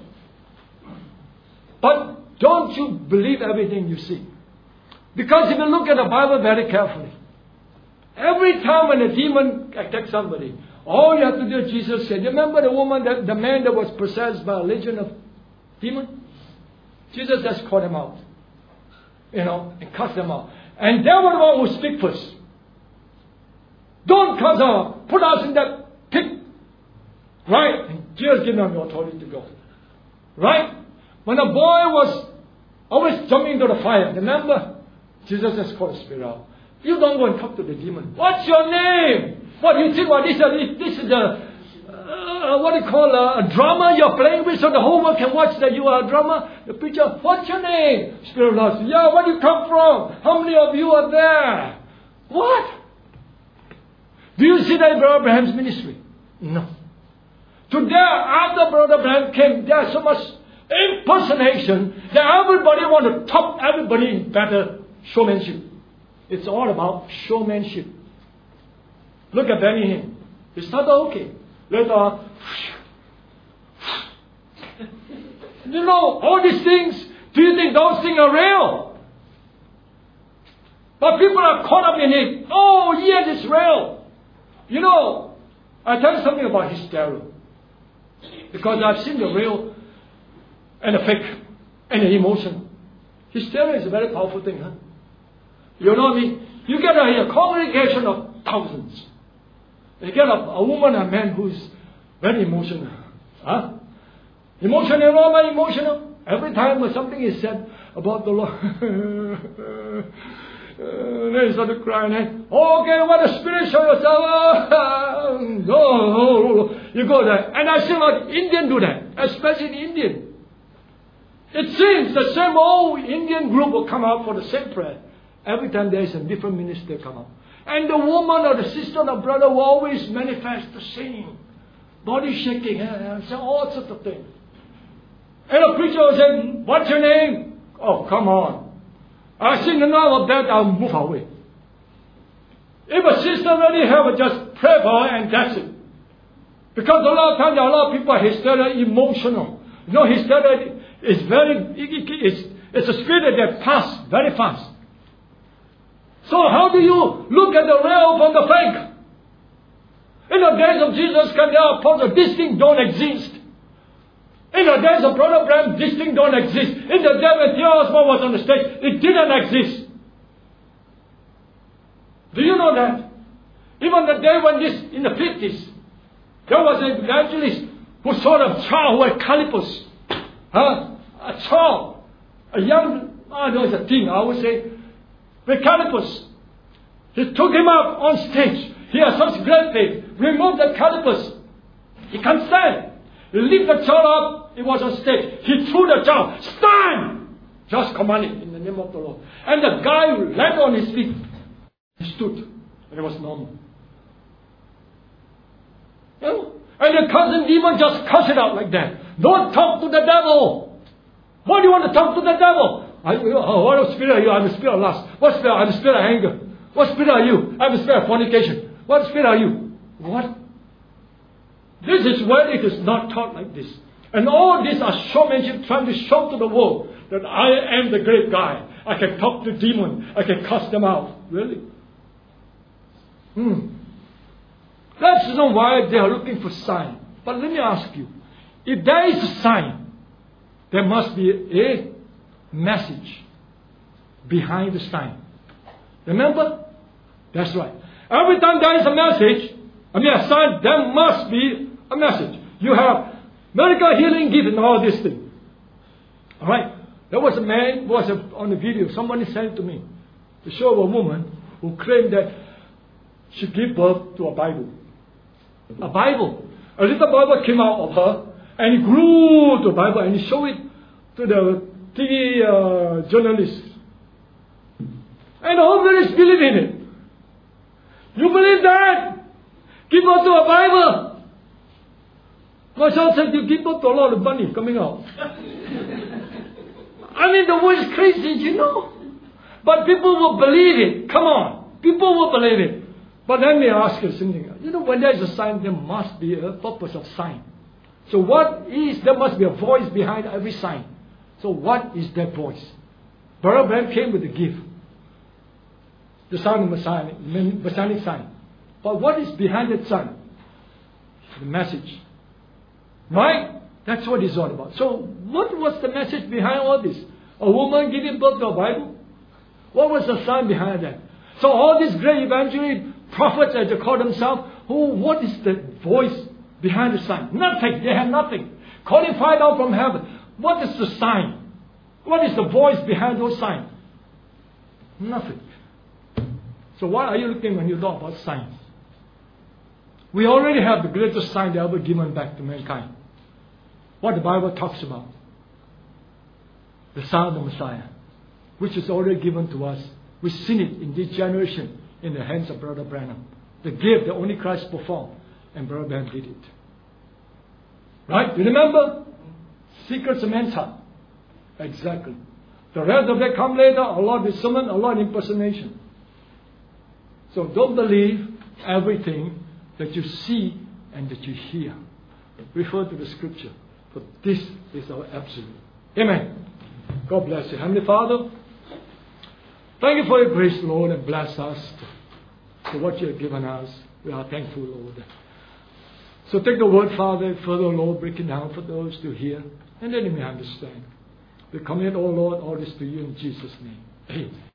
But don't you believe everything you see. Because if you look at the Bible very carefully, every time when a demon attacks somebody, all you have to do, Jesus said, remember the woman, that, the man that was possessed by a legion of demons? Jesus just called them out. You know, and cast them out. And they were the one who speak first. Don't cast them out. Put us in that pit. Right? And Jesus gave them the authority to go. Right? When the boy was always jumping into the fire, remember? Jesus just called the spirit out. You don't go and talk to the demon. What's your name? What do you think? What, this, is, this is the, uh, what do you call a, a drama you're playing with so the whole world can watch that you are a drama? The preacher, what's your name? Spirit of Lord, yeah, where do you come from? How many of you are there? What? Do you see that in Brother Abraham's ministry? No. Today, after Brother Abraham came, there's so much impersonation that everybody want to top everybody in better showmanship. It's all about showmanship. Look at Benny Hinn. He started okay. Later on, you know, all these things, do you think those things are real? But people are caught up in it. Oh, yes, it's real. You know, I'll tell you something about hysteria. Because I've seen the real and the fake and the emotional. Hysteria is a very powerful thing, huh? You know what I mean? You get a, a congregation of thousands. You get a, a woman, a man who's very emotional. Huh? Emotional, you know about emotional? Every time when something is said about the Lord, uh, they start to cry. And oh, okay, what a spirit, show yourself. Oh, you go there. And I see what Indian do that, especially in Indian. It seems the same old Indian group will come out for the same prayer. Every time there is a different minister come up. And the woman or the sister or the brother will always manifest the same. Body shaking, and all sorts of things. And the preacher will say, what's your name? Oh, come on. I see none of that, I'll move away. If a sister already have it, just pray for her and that's it. Because a lot of times, a lot of people are hysteria emotional. You know, hysteria is very, it's, it's a spirit that passes very fast. So how do you look at the real from the fake? In the days of Jesus, can the apostle, these things don't exist. In the days of Brother Abraham, these things don't exist. In the day when Theo Osborne was on the stage, it didn't exist. Do you know that? Even the day when this, in the fifties, there was an evangelist who saw a child who had calipers. Huh? A child. A young, I know it's a teen, I would say, with calipers. He took him up on stage. He has such great faith. Removed the calipers. He can't stand. He lifted the child up. He was on stage. He threw the child. Stand! Just commanded in the name of the Lord. And the guy landed on his feet. He stood. And it was normal. You know? And the cousin demon just cussed it out like that. Don't talk to the devil. Why do you want to talk to the devil? I, oh, what spirit are you? I'm the spirit of lust. What spirit? I'm the spirit of anger. What spirit are you? I'm the spirit of fornication. What spirit are you? What? This is why it is not taught like this. And all these are showmanship trying to show to the world that I am the great guy. I can talk to demons. I can cast them out. Really? Hmm. That's the reason why they are looking for sign. But let me ask you, if there is a sign, there must be a message behind the sign. Remember? That's right. Every time there is a message, I mean a sign, there must be a message. You have medical healing gift and all these things. Alright? There was a man, was a, on the video, somebody sent it to me, to show a woman who claimed that she gave birth to a Bible. A Bible. A little Bible came out of her, and it grew to a Bible, and he showed it to the T V uh, journalist. And the whole village believed in it. You believe that? Give birth to a Bible. My son said, you give birth to a lot of money coming out. I mean, the word is crazy, you know. But people will believe it. Come on. People will believe it. But let me ask you something. You know, when there is a sign, there must be a purpose of sign. So what is, there must be a voice behind every sign. So what is that voice? Brother Branham came with a gift. The sign of Messiah, Messianic sign. But what is behind that sign? The message. Right? That's what it's all about. So what was the message behind all this? A woman giving birth to a Bible? What was the sign behind that? So all these great evangelists, prophets as they call themselves, who, what is the voice behind the sign? Nothing. They have nothing. Calling fire down from heaven. What is the sign? What is the voice behind those signs? Nothing. So what are you looking when you talk about signs? We already have the greatest sign ever given back to mankind. What the Bible talks about. The Son of the Messiah. Which is already given to us. We've seen it in this generation in the hands of Brother Branham. The gift that only Christ performed. And Brother Branham did it. Right? You remember? Secrets of man's heart. Exactly. The rest of that come later. A lot of sermon, a lot of impersonation. So don't believe everything that you see and that you hear. Refer to the scripture. For this is our absolute. Amen. God bless you. Heavenly Father, thank you for your grace, Lord, and bless us for what you have given us. We are thankful, Lord. So take the word, Father, further, Lord, break it down for those to hear, and then they may understand. We commit, oh Lord, all this to you in Jesus' name. Amen.